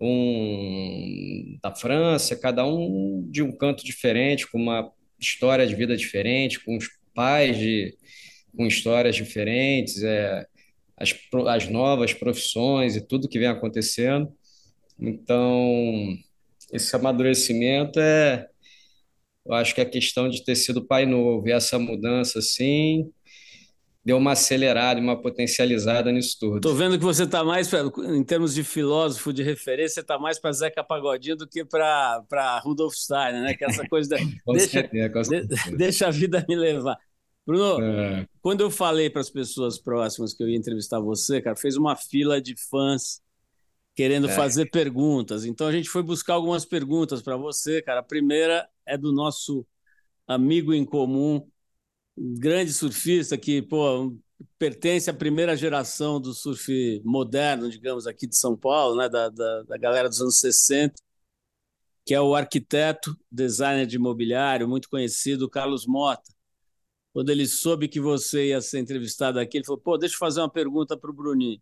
Speaker 3: um da França, cada um de um canto diferente, com uma história de vida diferente, com os pais com histórias diferentes, as novas profissões e tudo que vem acontecendo. Então, esse amadurecimento eu acho que a questão de ter sido pai novo e essa mudança, assim, deu uma acelerada, uma potencializada nisso tudo.
Speaker 2: Tô vendo que você está mais, em termos de filósofo de referência, você está mais para Zeca Pagodinho do que para Rudolf Steiner, né? Que é essa coisa
Speaker 3: Com
Speaker 2: deixa,
Speaker 3: certeza, com certeza.
Speaker 2: deixa a vida me levar. Bruno,
Speaker 3: É,
Speaker 2: quando eu falei para as pessoas próximas que eu ia entrevistar você, cara, fez uma fila de fãs querendo
Speaker 3: é.
Speaker 2: fazer perguntas. Então a gente foi buscar algumas perguntas para você, cara. A primeira é do nosso amigo em comum, um grande surfista que, pô, pertence à primeira geração do surf moderno, digamos, aqui de São Paulo, né, da galera dos anos 60, que é o arquiteto, designer de imobiliário, muito conhecido, Carlos Mota. Quando ele soube que você ia ser entrevistado aqui, ele falou, pô, deixa eu fazer uma pergunta para o Bruninho.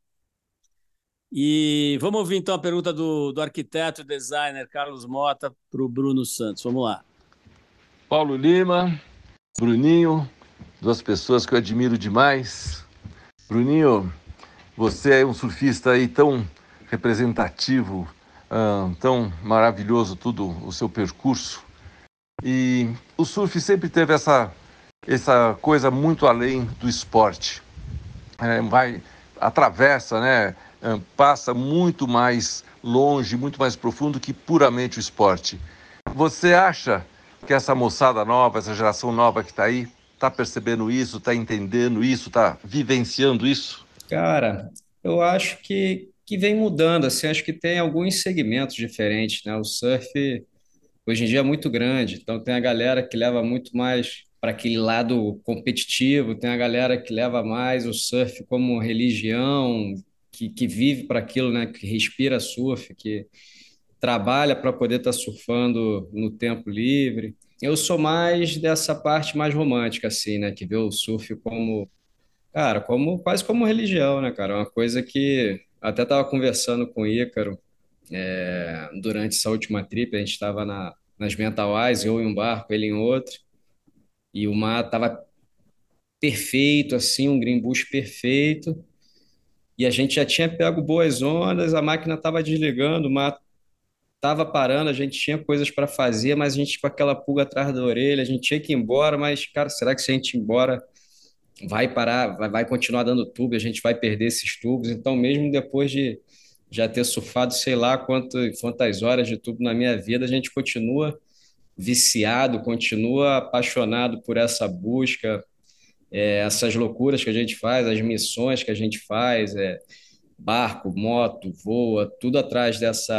Speaker 2: E vamos ouvir então a pergunta do arquiteto e designer Carlos Mota para o Bruno Santos. Vamos lá.
Speaker 4: Paulo Lima, Bruninho, duas pessoas que eu admiro demais. Bruninho, você é um surfista aí tão representativo, tão maravilhoso tudo o seu percurso. E o surf sempre teve essa coisa muito além do esporte. Atravessa, né? Passa muito mais longe, muito mais profundo que puramente o esporte. Você acha que essa moçada nova, essa geração nova que está aí, está percebendo isso, está entendendo isso, está vivenciando isso?
Speaker 3: Cara, eu acho que vem mudando, assim, acho que tem alguns segmentos diferentes, né? O surf hoje em dia é muito grande, então tem a galera que leva muito mais para aquele lado competitivo, tem a galera que leva mais o surf como religião, que vive para aquilo, né? Que respira surf, que trabalha para poder estar surfando no tempo livre. Eu sou mais dessa parte mais romântica, assim, né? Que vê o surf como, cara, quase como religião, né, cara? Uma coisa que até estava conversando com o Ícaro durante essa última trip, a gente estava nas Mentawais, eu em um barco, ele em outro, e o mar estava perfeito, assim, um green bush perfeito, e a gente já tinha pego boas ondas, a máquina estava desligando, o mar tava parando, a gente tinha coisas para fazer, mas a gente com aquela pulga atrás da orelha, a gente tinha que ir embora, mas, cara, será que se a gente ir embora vai parar, vai continuar dando tubo, e a gente vai perder esses tubos? Então, mesmo depois de já ter surfado, sei lá quantas horas de tubo na minha vida, a gente continua viciado, continua apaixonado por essa busca, essas loucuras que a gente faz, as missões que a gente faz, barco, moto, voa, tudo atrás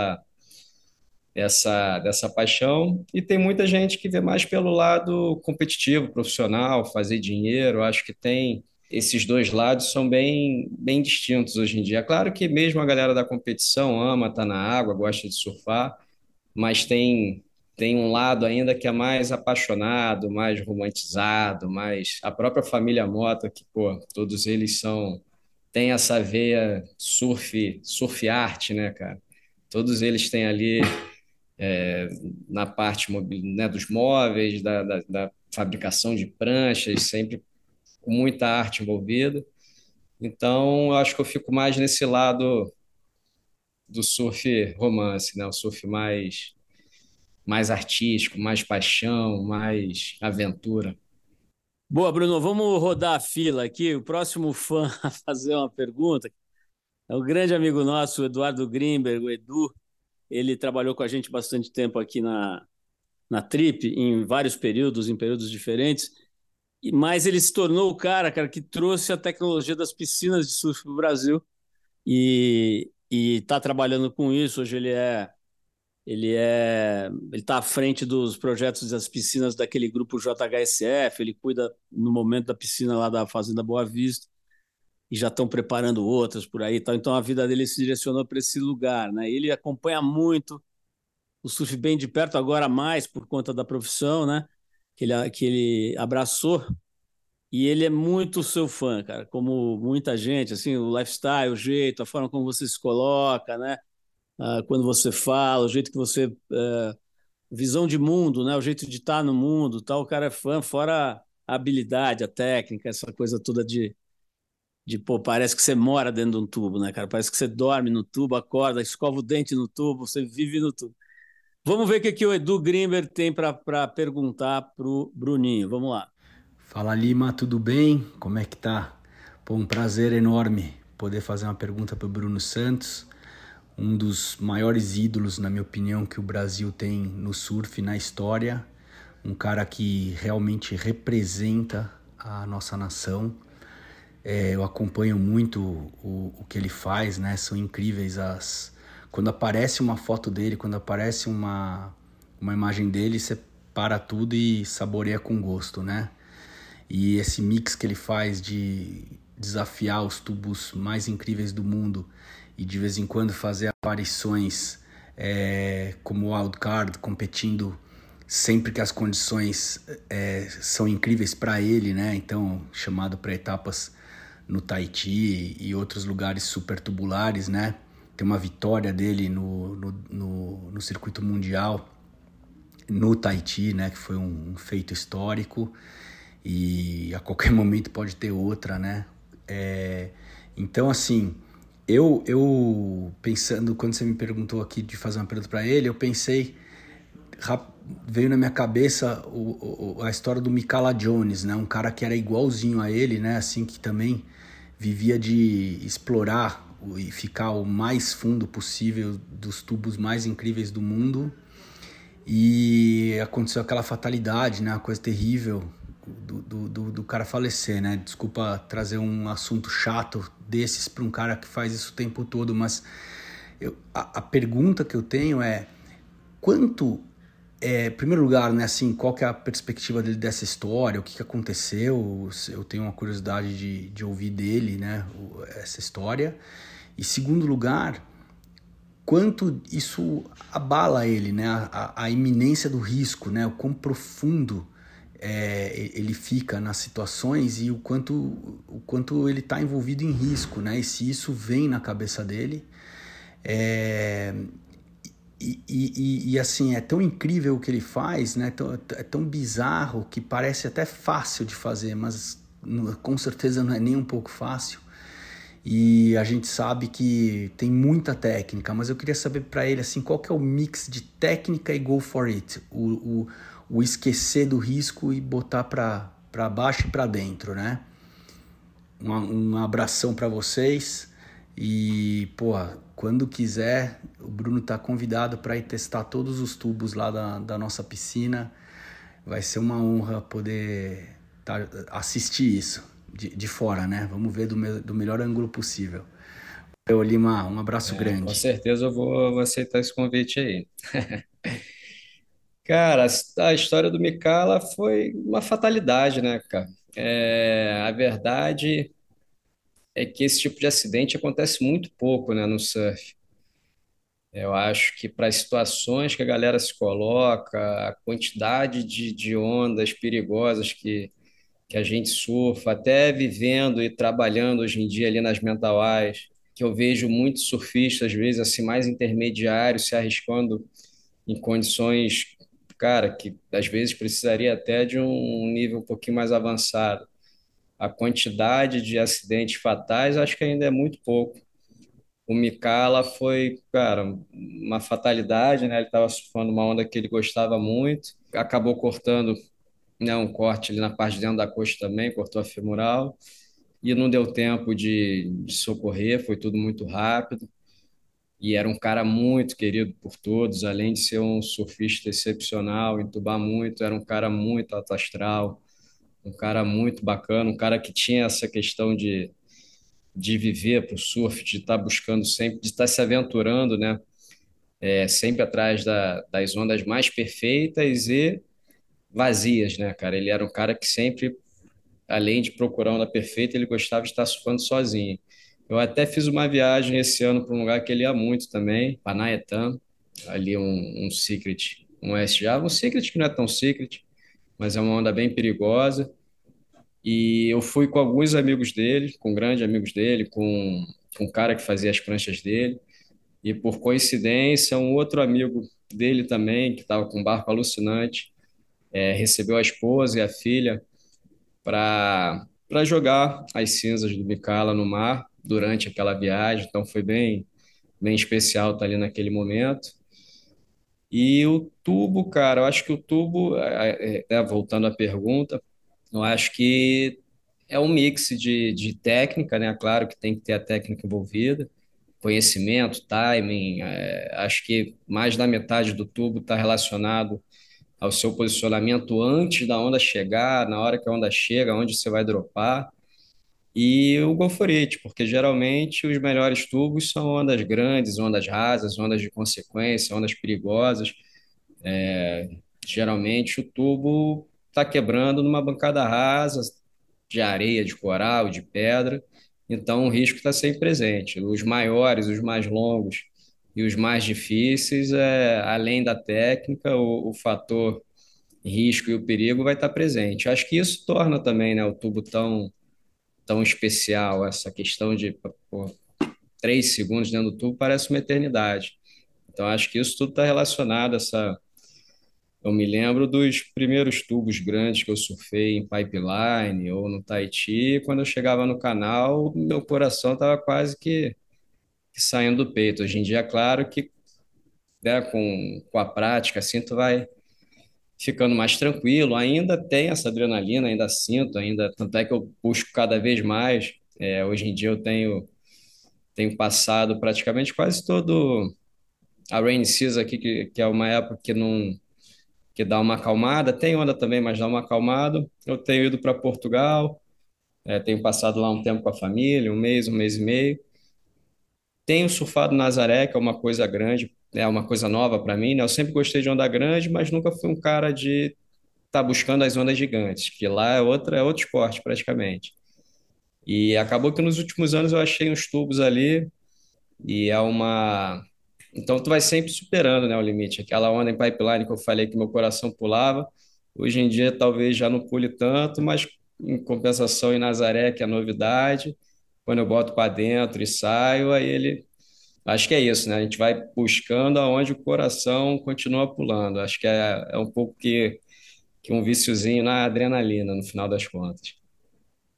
Speaker 3: dessa paixão. E tem muita gente que vê mais pelo lado competitivo, profissional, fazer dinheiro. Acho que tem esses dois lados são bem distintos hoje em dia. É claro que mesmo a galera da competição ama estar na água, gosta de surfar, mas tem um lado ainda que é mais apaixonado, mais romantizado, mais a própria família Mota, que, pô, todos eles têm essa veia surf arte, né, cara? Todos eles têm ali na parte né, dos móveis, da fabricação de pranchas, sempre com muita arte envolvida. Então, eu acho que eu fico mais nesse lado do surf romance, né? O surf mais artístico, mais paixão, mais aventura.
Speaker 2: Boa, Bruno, vamos rodar a fila aqui. O próximo fã a fazer uma pergunta é o grande amigo nosso, Eduardo Grimberg, o Edu. Ele trabalhou com a gente bastante tempo aqui na Trip, em vários períodos, em períodos diferentes. Mas ele se tornou o cara, que trouxe a tecnologia das piscinas de surf para o Brasil e está trabalhando com isso. Hoje ele está à frente dos projetos das piscinas daquele grupo JHSF. Ele cuida no momento da piscina lá da Fazenda Boa Vista e já estão preparando outras por aí, tal. Então a vida dele se direcionou para esse lugar, né? Ele acompanha muito o surf bem de perto, agora mais por conta da profissão, né? Que ele abraçou. E ele é muito seu fã, cara, como muita gente, assim, o lifestyle, o jeito, a forma como você se coloca, né? Quando você fala, o jeito que você visão de mundo, né? O jeito de estar no mundo, tal. O cara é fã, fora a habilidade, a técnica, essa coisa toda de pô, parece que você mora dentro de um tubo, né, cara? Parece que você dorme no tubo, acorda, escova o dente no tubo, você vive no tubo. Vamos ver o que o Edu Grimber tem para perguntar pro Bruninho. Vamos lá.
Speaker 5: Fala Lima, tudo bem? Como é que tá? Pô, um prazer enorme poder fazer uma pergunta pro Bruno Santos, um dos maiores ídolos, na minha opinião, que o Brasil tem no surf, na história, um cara que realmente representa a nossa nação. Eu acompanho muito o que ele faz, né? São incríveis quando aparece uma foto dele, quando aparece uma imagem dele, você para tudo e saboreia com gosto, né? E esse mix que ele faz de desafiar os tubos mais incríveis do mundo e de vez em quando fazer aparições como wildcard, competindo sempre que as condições são incríveis para ele, né? Então, chamado para etapas no Tahiti e outros lugares super tubulares, né? Tem uma vitória dele no circuito mundial no Tahiti, né? Que foi um feito histórico e a qualquer momento pode ter outra, né? Então, assim, eu pensando, quando você me perguntou aqui de fazer uma pergunta para ele, eu pensei, veio na minha cabeça a história do Mikala Jones, né? Um cara que era igualzinho a ele, né? Assim, que também vivia de explorar e ficar o mais fundo possível dos tubos mais incríveis do mundo. E aconteceu aquela fatalidade, né? Uma coisa terrível do cara falecer, né? Desculpa trazer um assunto chato desses para um cara que faz isso o tempo todo, mas a pergunta que eu tenho é quanto... em primeiro lugar, né, assim, qual que é a perspectiva dele dessa história, o que aconteceu? Eu tenho uma curiosidade de ouvir dele, né, essa história. E segundo lugar, quanto isso abala ele, né, a iminência do risco, né, o quão profundo ele fica nas situações e o quanto ele está envolvido em risco, né, e se isso vem na cabeça dele. E assim, é tão incrível o que ele faz, né? É tão bizarro que parece até fácil de fazer, mas com certeza não é nem um pouco fácil. E a gente sabe que tem muita técnica, mas eu queria saber para ele assim, qual que é o mix de técnica e go for it, o esquecer do risco e botar para baixo e para dentro, né? Um abração para vocês e, pô, quando quiser, o Bruno tá convidado para ir testar todos os tubos lá da nossa piscina. Vai ser uma honra poder assistir isso de fora, né? Vamos ver do melhor ângulo possível. Eu, Lima, um abraço
Speaker 3: Com
Speaker 5: grande.
Speaker 3: certeza eu vou aceitar esse convite aí. Cara, a história do Micala foi uma fatalidade, né, cara? A verdade é que esse tipo de acidente acontece muito pouco, né, no surf. Eu acho que para as situações que a galera se coloca, a quantidade de ondas perigosas que a gente surfa, até vivendo e trabalhando hoje em dia ali nas mentawais, que eu vejo muitos surfistas, às vezes, assim, mais intermediários, se arriscando em condições, cara, que às vezes precisaria até de um nível um pouquinho mais avançado. A quantidade de acidentes fatais, acho que ainda é muito pouco. O Micala foi, cara, uma fatalidade, né? Ele estava surfando uma onda que ele gostava muito, acabou cortando, né, um corte ali na parte de dentro da coxa também, cortou a femoral, e não deu tempo de socorrer, foi tudo muito rápido. E era um cara muito querido por todos, além de ser um surfista excepcional, entubar muito, era um cara muito alto astral, um cara muito bacana, um cara que tinha essa questão de viver para o surf, de estar buscando sempre, de estar se aventurando, né? Sempre atrás das ondas mais perfeitas e vazias, né, cara? Ele era um cara que sempre, além de procurar a onda perfeita, ele gostava de estar surfando sozinho. Eu até fiz uma viagem esse ano para um lugar que ele ia muito também, Panaetã, ali um secret, um West Java, um secret que não é tão secret, mas é uma onda bem perigosa. E eu fui com alguns amigos dele, com grandes amigos dele, com um cara que fazia as pranchas dele, e por coincidência, um outro amigo dele também, que estava com um barco alucinante, recebeu a esposa e a filha para jogar as cinzas do Bicala no mar durante aquela viagem, então foi bem especial estar ali naquele momento. E o tubo, cara, eu acho que o tubo, voltando à pergunta, eu acho que é um mix de técnica, né? Claro que tem que ter a técnica envolvida, conhecimento, timing. Acho que mais da metade do tubo está relacionado ao seu posicionamento antes da onda chegar, na hora que a onda chega, onde você vai dropar. E o golforite, porque geralmente os melhores tubos são ondas grandes, ondas rasas, ondas de consequência, ondas perigosas. Geralmente o tubo está quebrando numa bancada rasa de areia, de coral, de pedra, então o risco está sempre presente. Os maiores, os mais longos e os mais difíceis, além da técnica, o fator risco e o perigo vai estar presente. Acho que isso torna também, né, o tubo tão especial, essa questão de pô, 3 segundos dentro do tubo parece uma eternidade. Então acho que isso tudo está relacionado a essa. Eu me lembro dos primeiros tubos grandes que eu surfei em Pipeline ou no Tahiti. Quando eu chegava no canal, meu coração estava quase que saindo do peito. Hoje em dia, é claro que, né, com a prática, assim, tu vai ficando mais tranquilo. Ainda tem essa adrenalina, ainda sinto, ainda, tanto é que eu busco cada vez mais. Hoje em dia eu tenho passado praticamente quase todo a rainy season aqui, que é uma época que dá uma acalmada. Tem onda também, mas dá uma acalmada. Eu tenho ido para Portugal, tenho passado lá um tempo com a família, um mês e meio. Tenho surfado Nazaré, que é uma coisa grande, é uma coisa nova para mim, né? Eu sempre gostei de onda grande, mas nunca fui um cara de estar buscando as ondas gigantes, que lá é outro esporte praticamente. E acabou que nos últimos anos eu achei uns tubos ali e é uma. Então tu vai sempre superando, né, o limite. Aquela onda em pipeline que eu falei que meu coração pulava, hoje em dia talvez já não pule tanto, mas em compensação em Nazaré, que é novidade, quando eu boto para dentro e saio, aí ele. Acho que é isso, né? A gente vai buscando aonde o coração continua pulando. Acho que é um pouco que um viciozinho na adrenalina, no final das contas.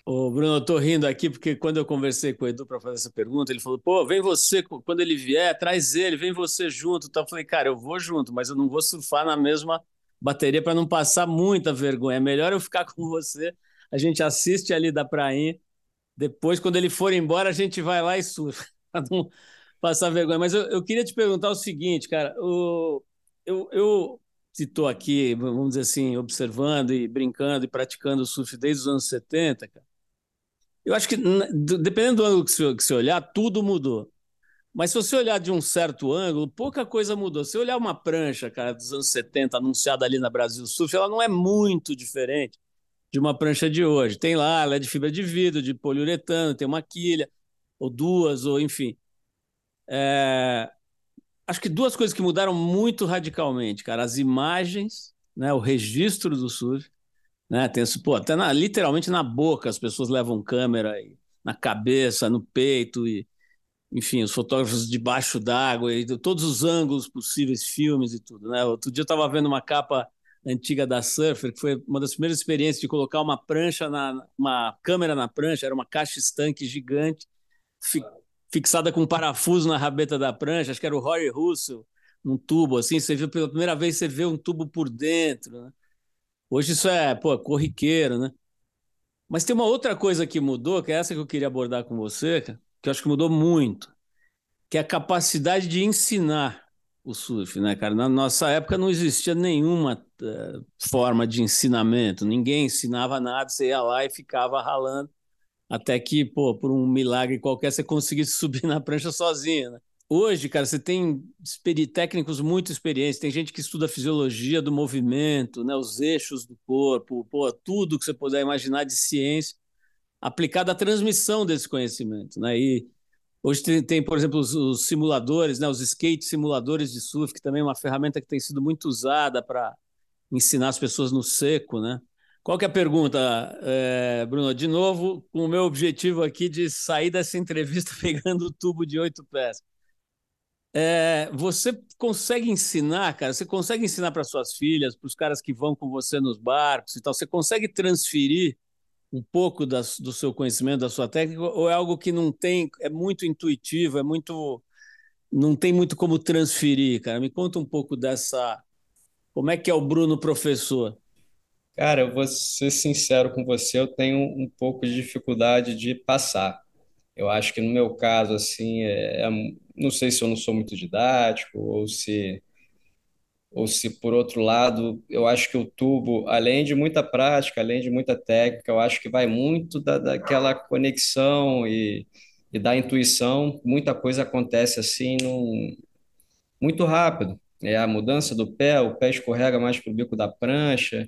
Speaker 2: Ô, Bruno, eu tô rindo aqui porque quando eu conversei com o Edu para fazer essa pergunta, ele falou, pô, vem você, quando ele vier, traz ele, vem você junto. Então eu falei, cara, eu vou junto, mas eu não vou surfar na mesma bateria para não passar muita vergonha. É melhor eu ficar com você, a gente assiste ali da prainha, depois, quando ele for embora, a gente vai lá e surfa, para não passar vergonha. Mas eu queria te perguntar o seguinte, cara, eu se estou aqui, vamos dizer assim, observando e brincando e praticando surf desde os anos 70, cara, eu acho que, dependendo do ângulo que você olhar, tudo mudou. Mas se você olhar de um certo ângulo, pouca coisa mudou. Se você olhar uma prancha, cara, dos anos 70, anunciada ali na Brasil Surf, ela não é muito diferente de uma prancha de hoje. Tem lá, ela é de fibra de vidro, de poliuretano, tem uma quilha, ou duas, ou enfim. Acho que duas coisas que mudaram muito radicalmente, cara. As imagens, né, o registro do surf, né? Tem esse, pô, até literalmente na boca as pessoas levam câmera e na cabeça, no peito e enfim, os fotógrafos debaixo d'água e de todos os ângulos possíveis, filmes e tudo, né? Outro dia eu estava vendo uma capa antiga da Surfer, que foi uma das primeiras experiências de colocar uma prancha uma câmera na prancha, era uma caixa estanque gigante fi, fixada com um parafuso na rabeta da prancha, acho que era o Rory Russell, num tubo assim, você viu pela primeira vez, você vê um tubo por dentro, né? Hoje isso é, pô, corriqueiro, né? Mas tem uma outra coisa que mudou, que é essa que eu queria abordar com você, cara, que eu acho que mudou muito, que é a capacidade de ensinar o surf, né, cara? Na nossa época não existia nenhuma forma de ensinamento, ninguém ensinava nada, você ia lá e ficava ralando até que, pô, por um milagre qualquer, você conseguisse subir na prancha sozinho, né? Hoje, cara, você tem técnicos muito experientes, tem gente que estuda a fisiologia do movimento, né, os eixos do corpo, pô, tudo que você puder imaginar de ciência aplicado à transmissão desse conhecimento, né? E hoje tem, por exemplo, os simuladores, né, os skate simuladores de surf, que também é uma ferramenta que tem sido muito usada para ensinar as pessoas no seco, né? Qual que é a pergunta, Bruno? De novo, com o meu objetivo aqui de sair dessa entrevista pegando o tubo de 8 pés. Você consegue ensinar, cara? Você consegue ensinar para suas filhas, para os caras que vão com você nos barcos e tal? Você consegue transferir um pouco do seu conhecimento, da sua técnica, ou é algo que não tem, é muito intuitivo, não tem muito como transferir, cara? Me conta um pouco dessa, como é que é o Bruno professor?
Speaker 3: Cara, eu vou ser sincero com você, eu tenho um pouco de dificuldade de passar. Eu acho que no meu caso, assim, não sei se eu não sou muito didático ou se por outro lado, eu acho que o tubo, além de muita prática, além de muita técnica, eu acho que vai muito daquela conexão e da intuição. Muita coisa acontece assim, muito rápido. É a mudança do pé, o pé escorrega mais para o bico da prancha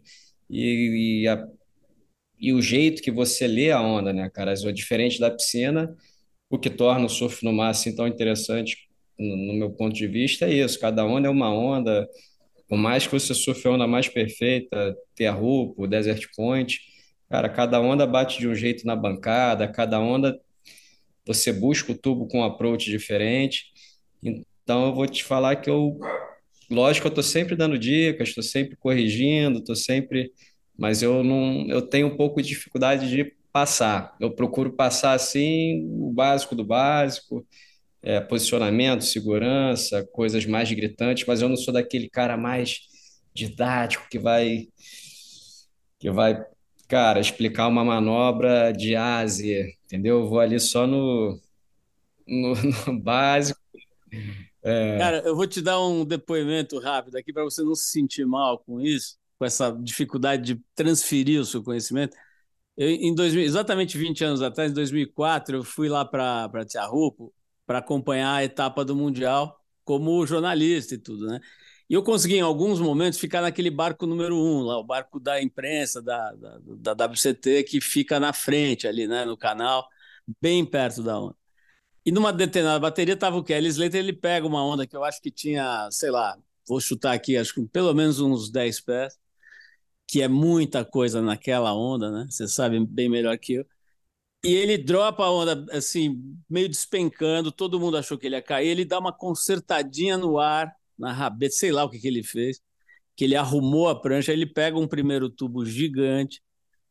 Speaker 3: e o jeito que você lê a onda, né, cara? Diferente da piscina, o que torna o surf no mar assim tão interessante, no meu ponto de vista, é isso. Cada onda é uma onda. Por mais que você surfe a onda mais perfeita, Tiahupo, Desert Point, cara, cada onda bate de um jeito na bancada, cada onda você busca o tubo com um approach diferente. Então eu vou te falar que lógico, eu estou sempre dando dicas, estou sempre corrigindo, estou sempre, mas eu não, eu tenho um pouco de dificuldade de passar. Eu procuro passar assim o básico do básico, posicionamento, segurança, coisas mais gritantes, mas eu não sou daquele cara mais didático que vai, cara, explicar uma manobra de Ásia, entendeu? Eu vou ali só no, no básico.
Speaker 2: Cara, eu vou te dar um depoimento rápido aqui para você não se sentir mal com isso, com essa dificuldade de transferir o seu conhecimento. Em 2000, exatamente 20 anos atrás, em 2004, eu fui lá para Tiahupo para acompanhar a etapa do Mundial como jornalista e tudo, né? E eu consegui, em alguns momentos, ficar naquele barco número 1, lá, o barco da imprensa, da WCT, que fica na frente ali, né, no canal, bem perto da onda. E numa determinada bateria estava o Kelly Slater, ele pega uma onda que eu acho que tinha, sei lá, vou chutar aqui, acho que pelo menos uns 10 pés, que é muita coisa naquela onda, né? Você sabe bem melhor que eu. E ele dropa a onda, assim, meio despencando, todo mundo achou que ele ia cair, ele dá uma consertadinha no ar, na rabeta, sei lá o que ele fez, que ele arrumou a prancha, ele pega um primeiro tubo gigante,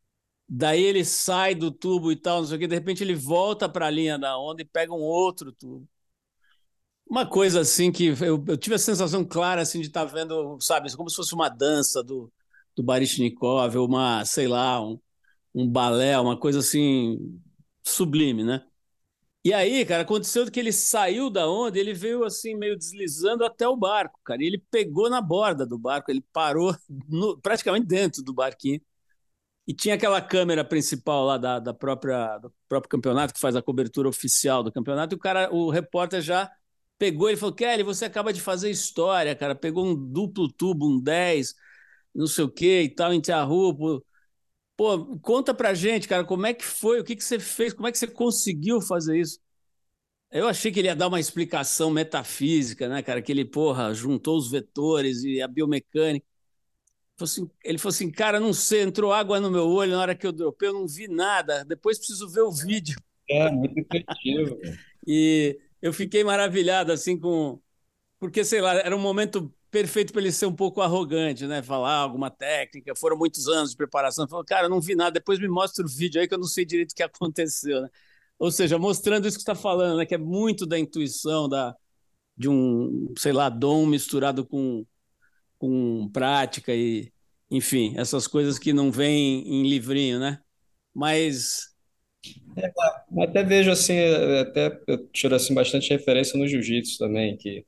Speaker 2: Daí ele sai do tubo e tal, não sei o quê, de repente ele volta para a linha da onda e pega um outro tubo. Uma coisa assim que eu tive a sensação clara assim, de estar vendo, sabe, como se fosse uma dança do Baryshnikov, ou uma, sei lá, um balé, uma coisa assim sublime, né? E aí, cara, aconteceu que ele saiu da onda, ele veio assim, meio deslizando até o barco, cara. E ele pegou na borda do barco, ele parou praticamente dentro do barquinho. E tinha aquela câmera principal lá do próprio campeonato, que faz a cobertura oficial do campeonato, e o repórter já pegou e falou: Kelly, você acaba de fazer história, cara. Pegou um duplo tubo, um 10, não sei o que e tal, em Tiahupo. Pô, conta pra gente, cara, como é que foi, o que que você fez, como é que você conseguiu fazer isso? Eu achei que ele ia dar uma explicação metafísica, né, cara? Que ele, porra, juntou os vetores e a biomecânica. Ele falou assim, cara, não sei, entrou água no meu olho na hora que eu dropei, eu não vi nada. Depois preciso ver o vídeo.
Speaker 3: É, muito efetivo.
Speaker 2: E eu fiquei maravilhado, assim, com. Porque, sei lá, era um momento perfeito para ele ser um pouco arrogante, né? Falar alguma técnica. Foram muitos anos de preparação. Ele falou, cara, eu não vi nada. Depois me mostra o vídeo aí que eu não sei direito o que aconteceu, né? Ou seja, mostrando isso que você está falando, né? Que é muito da intuição, de um, sei lá, dom misturado com prática e, enfim, essas coisas que não vêm em livrinho, né? Mas
Speaker 3: Até vejo assim, até eu tiro assim bastante referência no jiu-jitsu também, que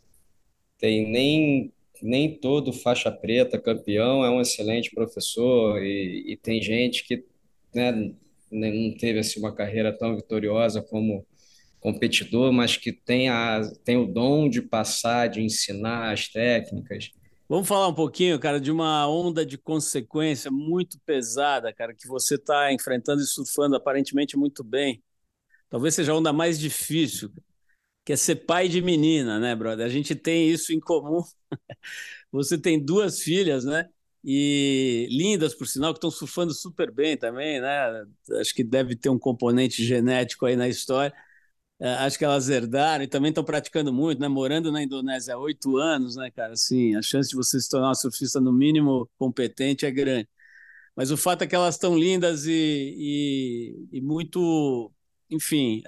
Speaker 3: tem nem todo faixa preta campeão é um excelente professor e tem gente que, né, não teve assim uma carreira tão vitoriosa como competidor, mas que tem o dom de passar, de ensinar as técnicas.
Speaker 2: vamos falar um pouquinho, cara, de uma onda de consequência muito pesada, cara, que você está enfrentando e surfando aparentemente muito bem. Talvez seja a onda mais difícil, que é ser pai de menina, né, brother? A gente tem isso em comum. Você tem duas filhas, né? E lindas, por sinal, que estão surfando super bem também, né? Acho que deve ter um componente genético aí na história. Acho que elas herdaram e também estão praticando muito, né? Morando na Indonésia há 8 anos, né, cara? Assim, a chance de você se tornar uma surfista no mínimo competente é grande. Mas o fato é que elas estão lindas e muito, enfim,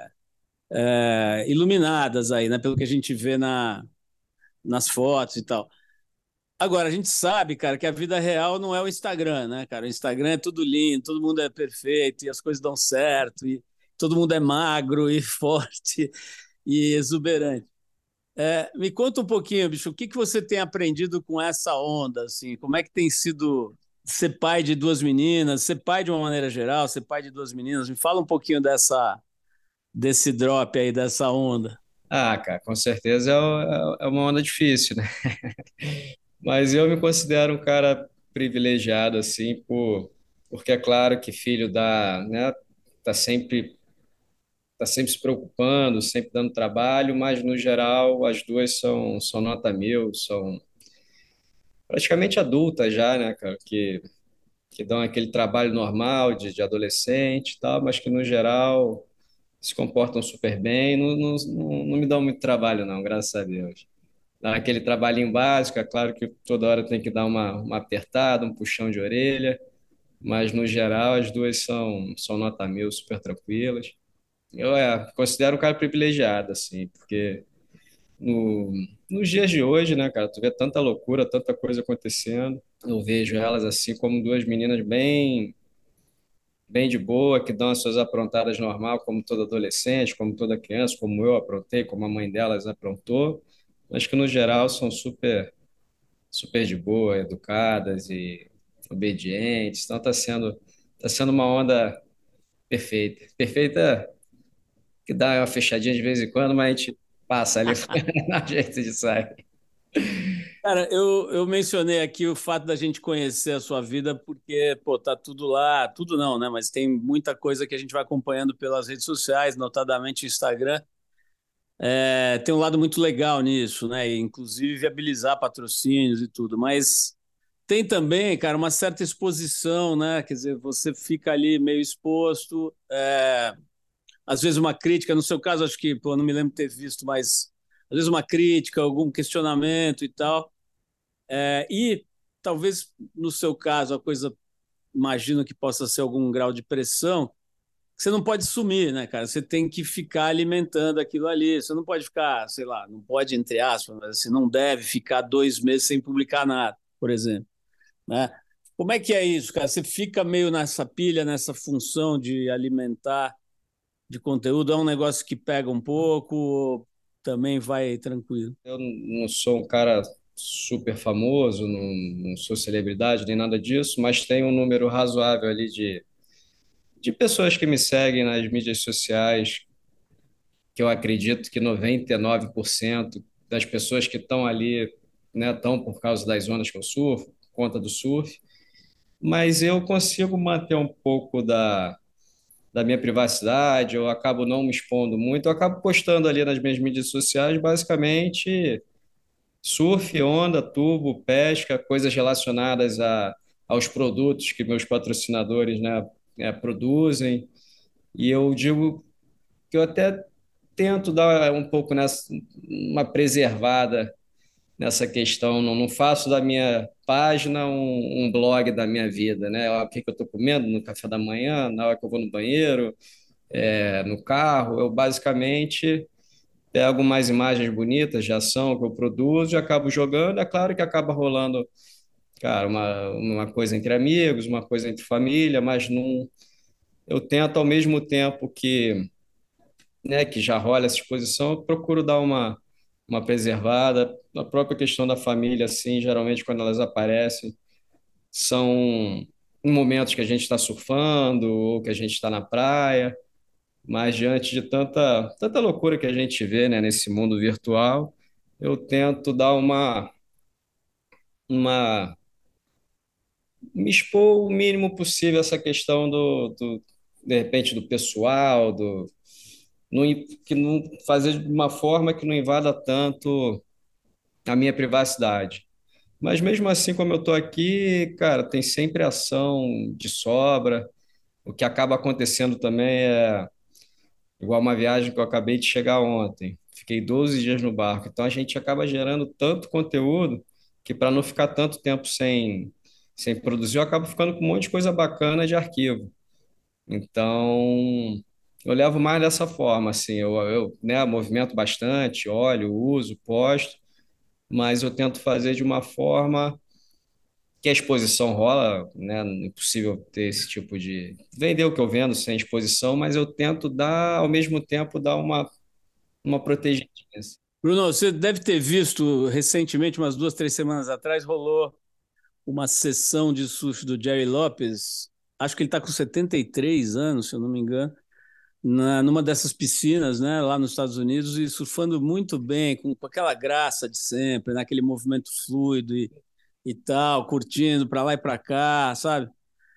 Speaker 2: iluminadas aí, né? Pelo que a gente vê nas fotos e tal. Agora, a gente sabe, cara, que a vida real não é o Instagram, né, cara? O Instagram é tudo lindo, todo mundo é perfeito e as coisas dão certo e todo mundo é magro e forte e exuberante. Me conta um pouquinho, bicho, o que que você tem aprendido com essa onda, assim? Como é que tem sido ser pai de duas meninas, ser pai de uma maneira geral, ser pai de duas meninas? Me fala um pouquinho desse drop aí, dessa onda.
Speaker 3: Ah, cara, com certeza é uma onda difícil, né? Mas eu me considero um cara privilegiado, assim, porque é claro que filho dá, né, tá sempre, tá sempre se preocupando, sempre dando trabalho, mas no geral as duas são nota mil, são praticamente adultas já, né, cara, que dão aquele trabalho normal de adolescente e tal, mas que no geral se comportam super bem, não me dão muito trabalho, não, graças a Deus. Dá aquele trabalhinho básico, é claro que toda hora tem que dar uma apertada, um puxão de orelha, mas no geral as duas são nota mil, super tranquilas. Eu considero um cara privilegiado, assim, porque no, nos dias de hoje, né, cara, tu vê tanta loucura, tanta coisa acontecendo. Eu vejo elas assim como duas meninas bem de boa, que dão as suas aprontadas normal, como todo adolescente, como toda criança, como eu aprontei, como a mãe delas aprontou, mas que no geral são super de boa, educadas e obedientes. Então tá sendo uma onda perfeita. Perfeita que dá uma fechadinha de vez em quando, mas a gente passa ali na jeito de sair.
Speaker 2: Cara, eu mencionei aqui o fato da gente conhecer a sua vida, porque, pô, tá tudo lá, tudo não, né? Mas tem muita coisa que a gente vai acompanhando pelas redes sociais, notadamente o Instagram. Tem um lado muito legal nisso, né? E, inclusive viabilizar patrocínios e tudo. Mas tem também, cara, uma certa exposição, né? Quer dizer, você fica ali meio exposto, às vezes uma crítica, no seu caso, acho que, pô, não me lembro de ter visto, mas às vezes uma crítica, algum questionamento e tal. E talvez no seu caso a coisa imagino que possa ser algum grau de pressão, você não pode sumir, né, cara? Você tem que ficar alimentando aquilo ali. Você não pode ficar, sei lá, não pode, entre aspas, mas assim, não deve ficar 2 meses sem publicar nada, por exemplo, né? Como é que é isso, cara? Você fica meio nessa pilha, nessa função de alimentar de conteúdo? É um negócio que pega um pouco, ou também vai tranquilo?
Speaker 3: Eu não sou um cara super famoso, não sou celebridade nem nada disso, mas tenho um número razoável ali de pessoas que me seguem nas mídias sociais, que eu acredito que 99% das pessoas que estão ali, né, estão por causa das zonas que eu surfo, por conta do surf, mas eu consigo manter um pouco da minha privacidade, eu acabo não me expondo muito, eu acabo postando ali nas minhas mídias sociais, basicamente surf, onda, tubo, pesca, coisas relacionadas aos produtos que meus patrocinadores, né, produzem. E eu digo que eu até tento dar um pouco uma preservada nessa questão. Não faço da minha página um blog da minha vida, né? O que que eu estou comendo no café da manhã, na hora que eu vou no banheiro, no carro. Eu basicamente pego mais imagens bonitas de ação que eu produzo e acabo jogando. É claro que acaba rolando, cara, uma coisa entre amigos, uma coisa entre família, mas não, eu tento ao mesmo tempo que, né, que já rola essa exposição, eu procuro dar uma preservada. A própria questão da família, assim, geralmente quando elas aparecem, são em momentos que a gente está surfando ou que a gente está na praia, mas diante de tanta loucura que a gente vê, né, nesse mundo virtual, eu tento dar uma me expor o mínimo possível essa questão de repente, do pessoal, não, que não fazer de uma forma que não invada tanto a minha privacidade. Mas mesmo assim, como eu estou aqui, cara, tem sempre ação de sobra. O que acaba acontecendo também é igual uma viagem que eu acabei de chegar ontem. Fiquei 12 dias no barco. Então a gente acaba gerando tanto conteúdo que para não ficar tanto tempo sem produzir, eu acabo ficando com um monte de coisa bacana de arquivo. Então eu levo mais dessa forma, assim, eu, né, movimento bastante, olho, uso, posto, mas eu tento fazer de uma forma que a exposição rola, né? É impossível ter esse tipo de vender o que eu vendo sem exposição, mas eu tento dar, ao mesmo tempo, dar uma protegidinha, assim.
Speaker 2: Bruno, você deve ter visto recentemente, umas 2, 3 semanas atrás, rolou uma sessão de surf do Jerry Lopes. Acho que ele está com 73 anos, se eu não me engano, numa dessas piscinas, né, lá nos Estados Unidos, e surfando muito bem, com aquela graça de sempre, naquele movimento fluido e tal, curtindo para lá e para cá, sabe?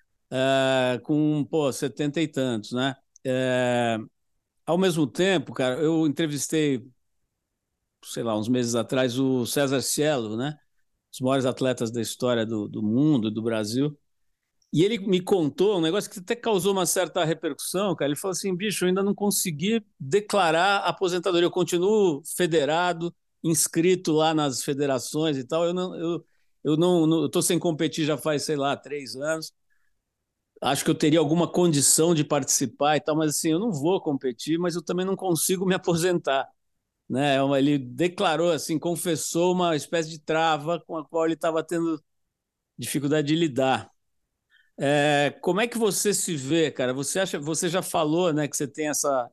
Speaker 2: Com, pô, 70 e tantos, né? É, ao mesmo tempo, cara, eu entrevistei, sei lá, uns meses atrás, o César Cielo, né? Os maiores atletas da história do mundo, do Brasil. E ele me contou um negócio que até causou uma certa repercussão, cara. Ele falou assim: bicho, eu ainda não consegui declarar a aposentadoria. Eu continuo federado, inscrito lá nas federações e tal. Eu estou sem competir já faz, sei lá, 3 anos. Acho que eu teria alguma condição de participar e tal, mas assim, eu não vou competir, mas eu também não consigo me aposentar, né? Ele declarou assim, confessou uma espécie de trava com a qual ele estava tendo dificuldade de lidar. Como é que você se vê, cara? Você acha, você já falou, né, que você tem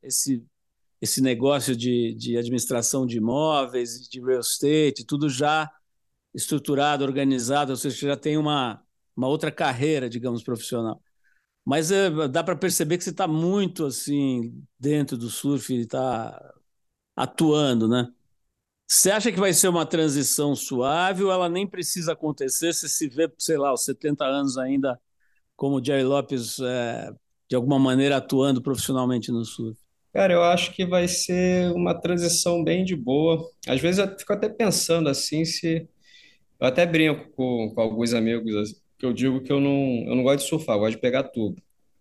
Speaker 2: esse negócio de administração de imóveis, de real estate, tudo já estruturado, organizado, ou seja, você já tem uma outra carreira, digamos, profissional. Mas dá para perceber que você está muito assim dentro do surf, está atuando, né? Você acha que vai ser uma transição suave ou ela nem precisa acontecer? Você se vê, sei lá, aos 70 anos ainda como o Jerry Lopes, de alguma maneira atuando profissionalmente no surf?
Speaker 3: Cara, eu acho que vai ser uma transição bem de boa. Às vezes eu fico até pensando assim, se eu até brinco com alguns amigos assim, que eu digo que eu não gosto de surfar, eu gosto de pegar tubo.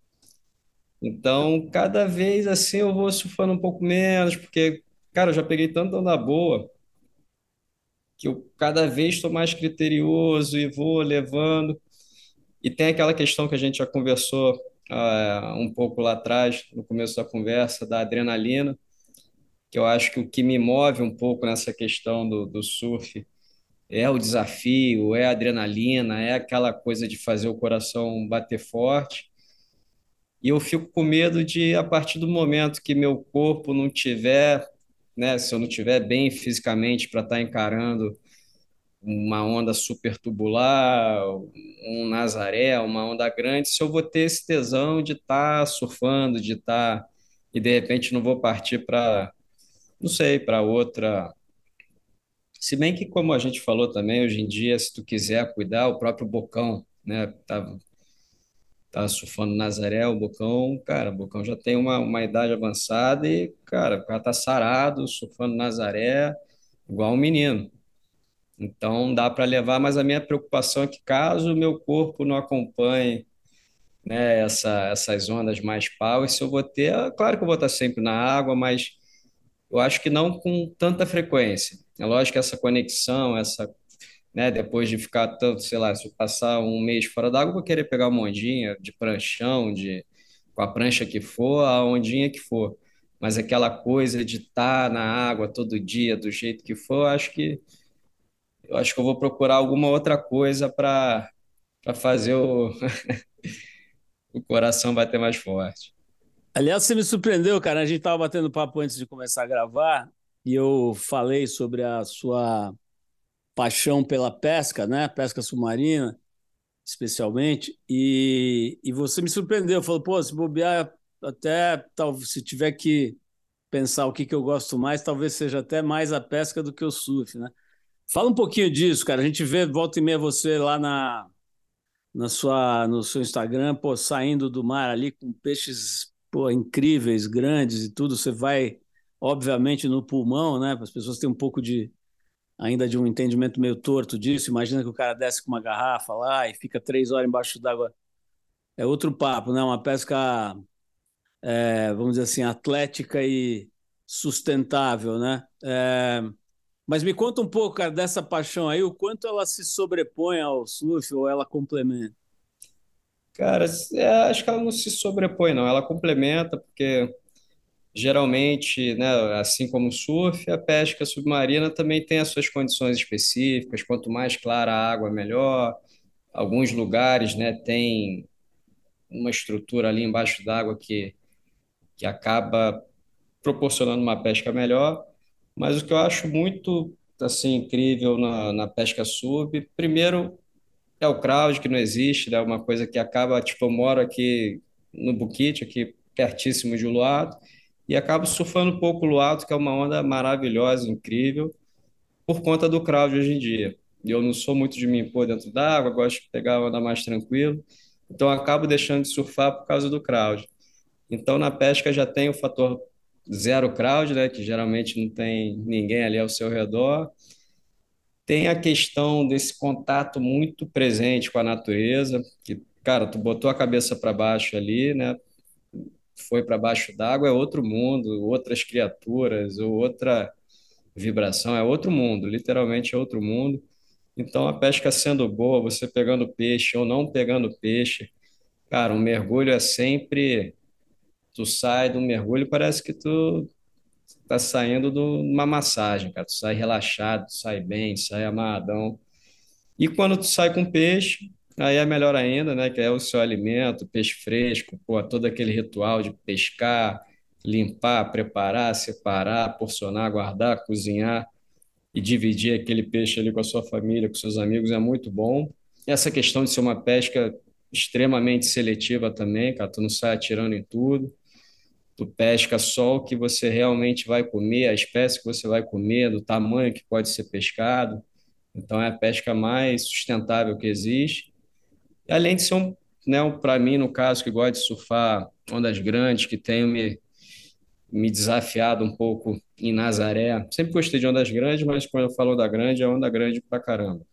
Speaker 3: Então, cada vez assim eu vou surfando um pouco menos, porque, cara, eu já peguei tanto onda boa que eu cada vez estou mais criterioso e vou levando. E tem aquela questão que a gente já conversou um pouco lá atrás, no começo da conversa, da adrenalina, que eu acho que o que me move um pouco nessa questão do surf é o desafio, é a adrenalina, é aquela coisa de fazer o coração bater forte. E eu fico com medo de, a partir do momento que meu corpo não tiver, né, se eu não tiver bem fisicamente para estar encarando uma onda super tubular, um Nazaré, uma onda grande, se eu vou ter esse tesão de estar surfando, de estar e de repente não vou partir para, não sei, para outra. Se bem que, como a gente falou também, hoje em dia, se tu quiser cuidar, o próprio Bocão, né, tá surfando Nazaré, o Bocão, cara, o Bocão já tem uma idade avançada e, cara, o cara tá sarado, surfando Nazaré, igual um menino. Então dá para levar, mas a minha preocupação é que caso o meu corpo não acompanhe, né, essas ondas mais power, se eu vou ter, claro que eu vou estar sempre na água, mas eu acho que não com tanta frequência. É lógico que essa conexão, né, depois de ficar tanto, sei lá, se eu passar um mês fora d'água, eu vou querer pegar uma ondinha de pranchão, com a prancha que for, a ondinha que for. Mas aquela coisa de estar na água todo dia, do jeito que for, eu acho que eu vou procurar alguma outra coisa para fazer o coração bater mais forte.
Speaker 2: Aliás, você me surpreendeu, cara. A gente estava batendo papo antes de começar a gravar e eu falei sobre a sua paixão pela pesca, né? Pesca submarina, especialmente. E você me surpreendeu. Falou, pô, se bobear, até se tiver que pensar o que, que eu gosto mais, talvez seja até mais a pesca do que o surf, né? Fala um pouquinho disso, cara. A gente vê volta e meia você lá no seu Instagram, pô, saindo do mar ali com peixes, pô, incríveis, grandes e tudo. Você vai, obviamente, no pulmão, né? As pessoas têm um pouco ainda de um entendimento meio torto disso. Imagina que o cara desce com uma garrafa lá e fica 3 horas embaixo d'água. É outro papo, né? Uma pesca, vamos dizer assim, atlética e sustentável, né? Mas me conta um pouco, cara, dessa paixão aí, o quanto ela se sobrepõe ao surf ou ela complementa.
Speaker 3: Cara, acho que ela não se sobrepõe, não. Ela complementa, porque geralmente, né, assim como o surf, a pesca submarina também tem as suas condições específicas. Quanto mais clara a água, melhor. Alguns lugares, né, tem uma estrutura ali embaixo d'água que acaba proporcionando uma pesca melhor. Mas o que eu acho muito assim incrível na pesca sub, primeiro é o crowd que não existe, né? Uma coisa que acaba, tipo, eu moro aqui no Buquite, aqui pertíssimo de Luado, e acabo surfando um pouco o Luado, que é uma onda maravilhosa, incrível, por conta do crowd hoje em dia. E eu não sou muito de me impor dentro d'água, gosto de pegar a onda mais tranquilo, então eu acabo deixando de surfar por causa do crowd. Então na pesca já tem o fator zero crowd, né, que geralmente não tem ninguém ali ao seu redor. Tem a questão desse contato muito presente com a natureza, que, cara, tu botou a cabeça para baixo ali, né? Foi para baixo d'água, é outro mundo, outras criaturas, outra vibração, é outro mundo, literalmente é outro mundo. Então, a pesca sendo boa, você pegando peixe ou não pegando peixe, cara, um mergulho é sempre. Tu sai do mergulho, parece que tu tá saindo de uma massagem, cara. Tu sai relaxado, tu sai bem, sai amarradão. E quando tu sai com peixe, aí é melhor ainda, né? Que é o seu alimento, peixe fresco, pô, todo aquele ritual de pescar, limpar, preparar, separar, porcionar, guardar, cozinhar e dividir aquele peixe ali com a sua família, com seus amigos é muito bom. E essa questão de ser uma pesca extremamente seletiva também, cara, tu não sai atirando em tudo. Tu pesca só o que você realmente vai comer, a espécie que você vai comer, do tamanho que pode ser pescado. Então é a pesca mais sustentável que existe. E além de ser para mim, no caso, que gosto de surfar ondas grandes, que tenho me desafiado um pouco em Nazaré. Sempre gostei de ondas grandes, mas quando eu falo onda grande, é onda grande pra caramba.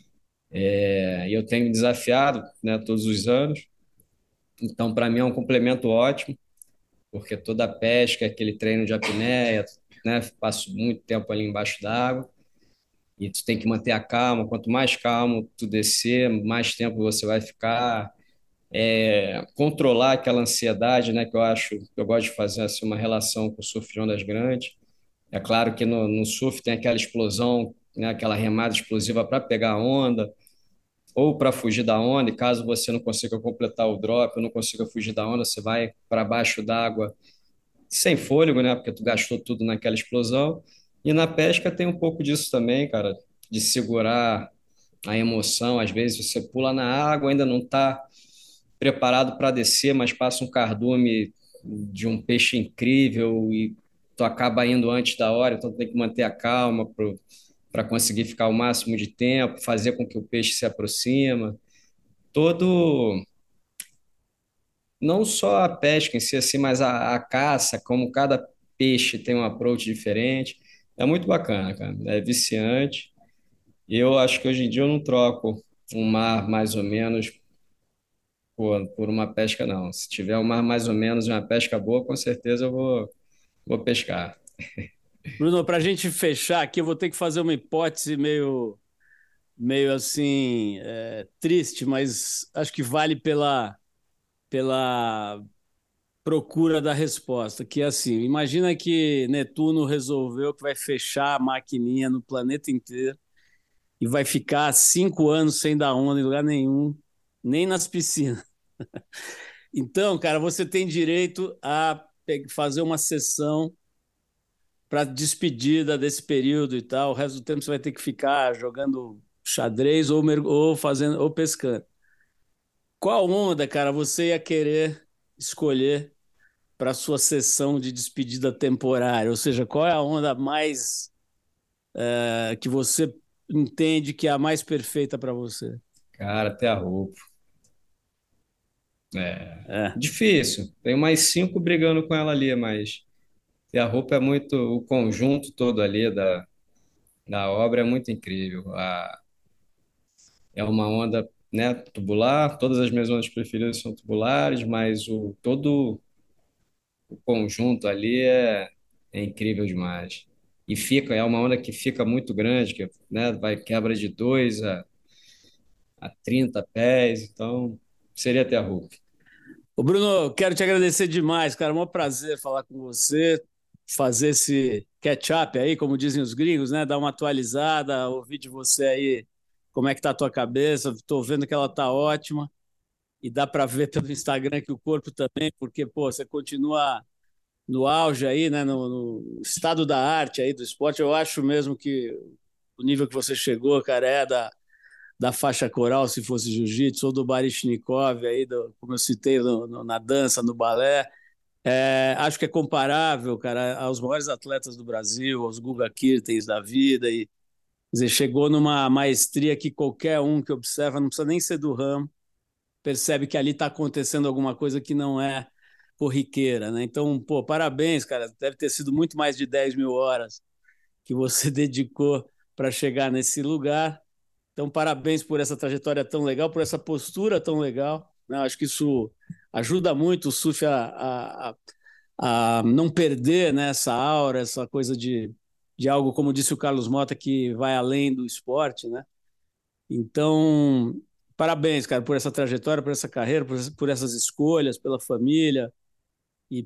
Speaker 3: E eu tenho me desafiado, né, todos os anos. Então, para mim, é um complemento ótimo, porque toda a pesca, aquele treino de apneia, né, passo muito tempo ali embaixo d'água. e tu tem que manter a calma. Quanto mais calmo tu descer, mais tempo você vai ficar. Controlar aquela ansiedade, né, que eu gosto de fazer assim, uma relação com o surf de ondas grandes. É claro que no surf tem aquela explosão, né, aquela remada explosiva para pegar a onda ou para fugir da onda, e caso você não consiga completar o drop, ou não consiga fugir da onda, você vai para baixo d'água sem fôlego, né, porque tu gastou tudo naquela explosão. E na pesca tem um pouco disso também, cara, de segurar a emoção. Às vezes você pula na água, ainda não está preparado para descer, mas passa um cardume de um peixe incrível e tu acaba indo antes da hora, então tu tem que manter a calma para conseguir ficar o máximo de tempo, fazer com que o peixe se aproxima. Todo, não só a pesca em si, assim, mas a caça, como cada peixe tem um approach diferente. É muito bacana, cara. É viciante. E eu acho que hoje em dia eu não troco um mar mais ou menos por uma pesca, não. Se tiver um mar mais ou menos e uma pesca boa, com certeza vou pescar.
Speaker 2: Bruno, para a gente fechar aqui, eu vou ter que fazer uma hipótese meio assim, triste, mas acho que vale pela procura da resposta, que é assim, imagina que Netuno resolveu que vai fechar a maquininha no planeta inteiro e vai ficar 5 anos sem dar onda em lugar nenhum, nem nas piscinas. Então, cara, você tem direito a fazer uma sessão para despedida desse período e tal. O resto do tempo você vai ter que ficar jogando xadrez ou fazendo ou pescando. Qual onda, cara, você ia querer escolher para sua sessão de despedida temporária? Ou seja, qual é a onda mais que você entende que é a mais perfeita para você?
Speaker 3: Cara, até a roupa.
Speaker 2: É.
Speaker 3: Difícil. Tem mais cinco brigando com ela ali, mas a roupa é muito. O conjunto todo ali da obra é muito incrível. É uma onda, né, tubular. Todas as minhas ondas preferidas são tubulares, mas todo o conjunto ali é incrível demais. E é uma onda que fica muito grande, que, né, vai quebra de 2 a 30 pés, então seria até a Hulk.
Speaker 2: Ô Bruno, quero te agradecer demais, cara. É um prazer falar com você, fazer esse catch-up aí, como dizem os gringos, né? Dar uma atualizada, ouvir de você aí como é que tá a tua cabeça. Estou vendo que ela tá ótima e dá para ver pelo Instagram que o corpo também, porque, pô, você continua no auge aí, né? No estado da arte aí do esporte. Eu acho mesmo que o nível que você chegou, cara, é da faixa coral, se fosse jiu-jitsu, ou do Baryshnikov, aí, como eu citei, na dança, no balé. Acho que é comparável, cara, aos maiores atletas do Brasil, aos Guga Kirtens da vida. E, quer dizer, chegou numa maestria que qualquer um que observa, não precisa nem ser do ramo, percebe que ali está acontecendo alguma coisa que não é corriqueira, né? Então, pô, parabéns, cara. Deve ter sido muito mais de 10 mil horas que você dedicou para chegar nesse lugar. Então, parabéns por essa trajetória tão legal, por essa postura tão legal, né? Acho que isso ajuda muito o surf a não perder, né, essa aura, essa coisa de algo, como disse o Carlos Mota, que vai além do esporte, né? Então, parabéns, cara, por essa trajetória, por essa carreira, por essas escolhas, pela família e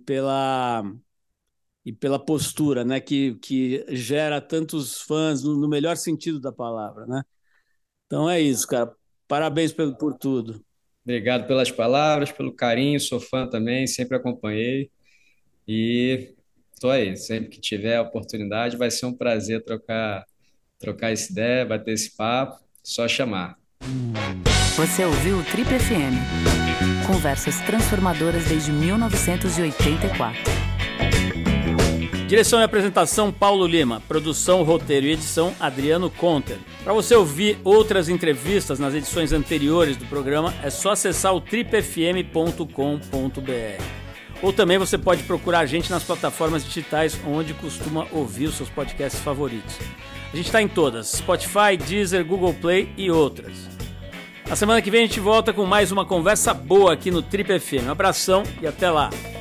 Speaker 2: pela postura, né, que gera tantos fãs no melhor sentido da palavra, né? Então é isso, cara. Parabéns por tudo.
Speaker 3: Obrigado pelas palavras, pelo carinho, sou fã também, sempre acompanhei e tô aí. Sempre que tiver a oportunidade, vai ser um prazer trocar essa ideia, bater esse papo, só chamar.
Speaker 1: Você ouviu o Trip FM. Conversas transformadoras desde 1984.
Speaker 2: Direção e apresentação Paulo Lima. Produção, roteiro e edição Adriano Conter. Para você ouvir outras entrevistas nas edições anteriores do programa, é só acessar o tripfm.com.br. Ou também você pode procurar a gente nas plataformas digitais onde costuma ouvir os seus podcasts favoritos. A gente está em todas: Spotify, Deezer, Google Play e outras. Na semana que vem a gente volta com mais uma conversa boa aqui no Trip FM. Um abração e até lá!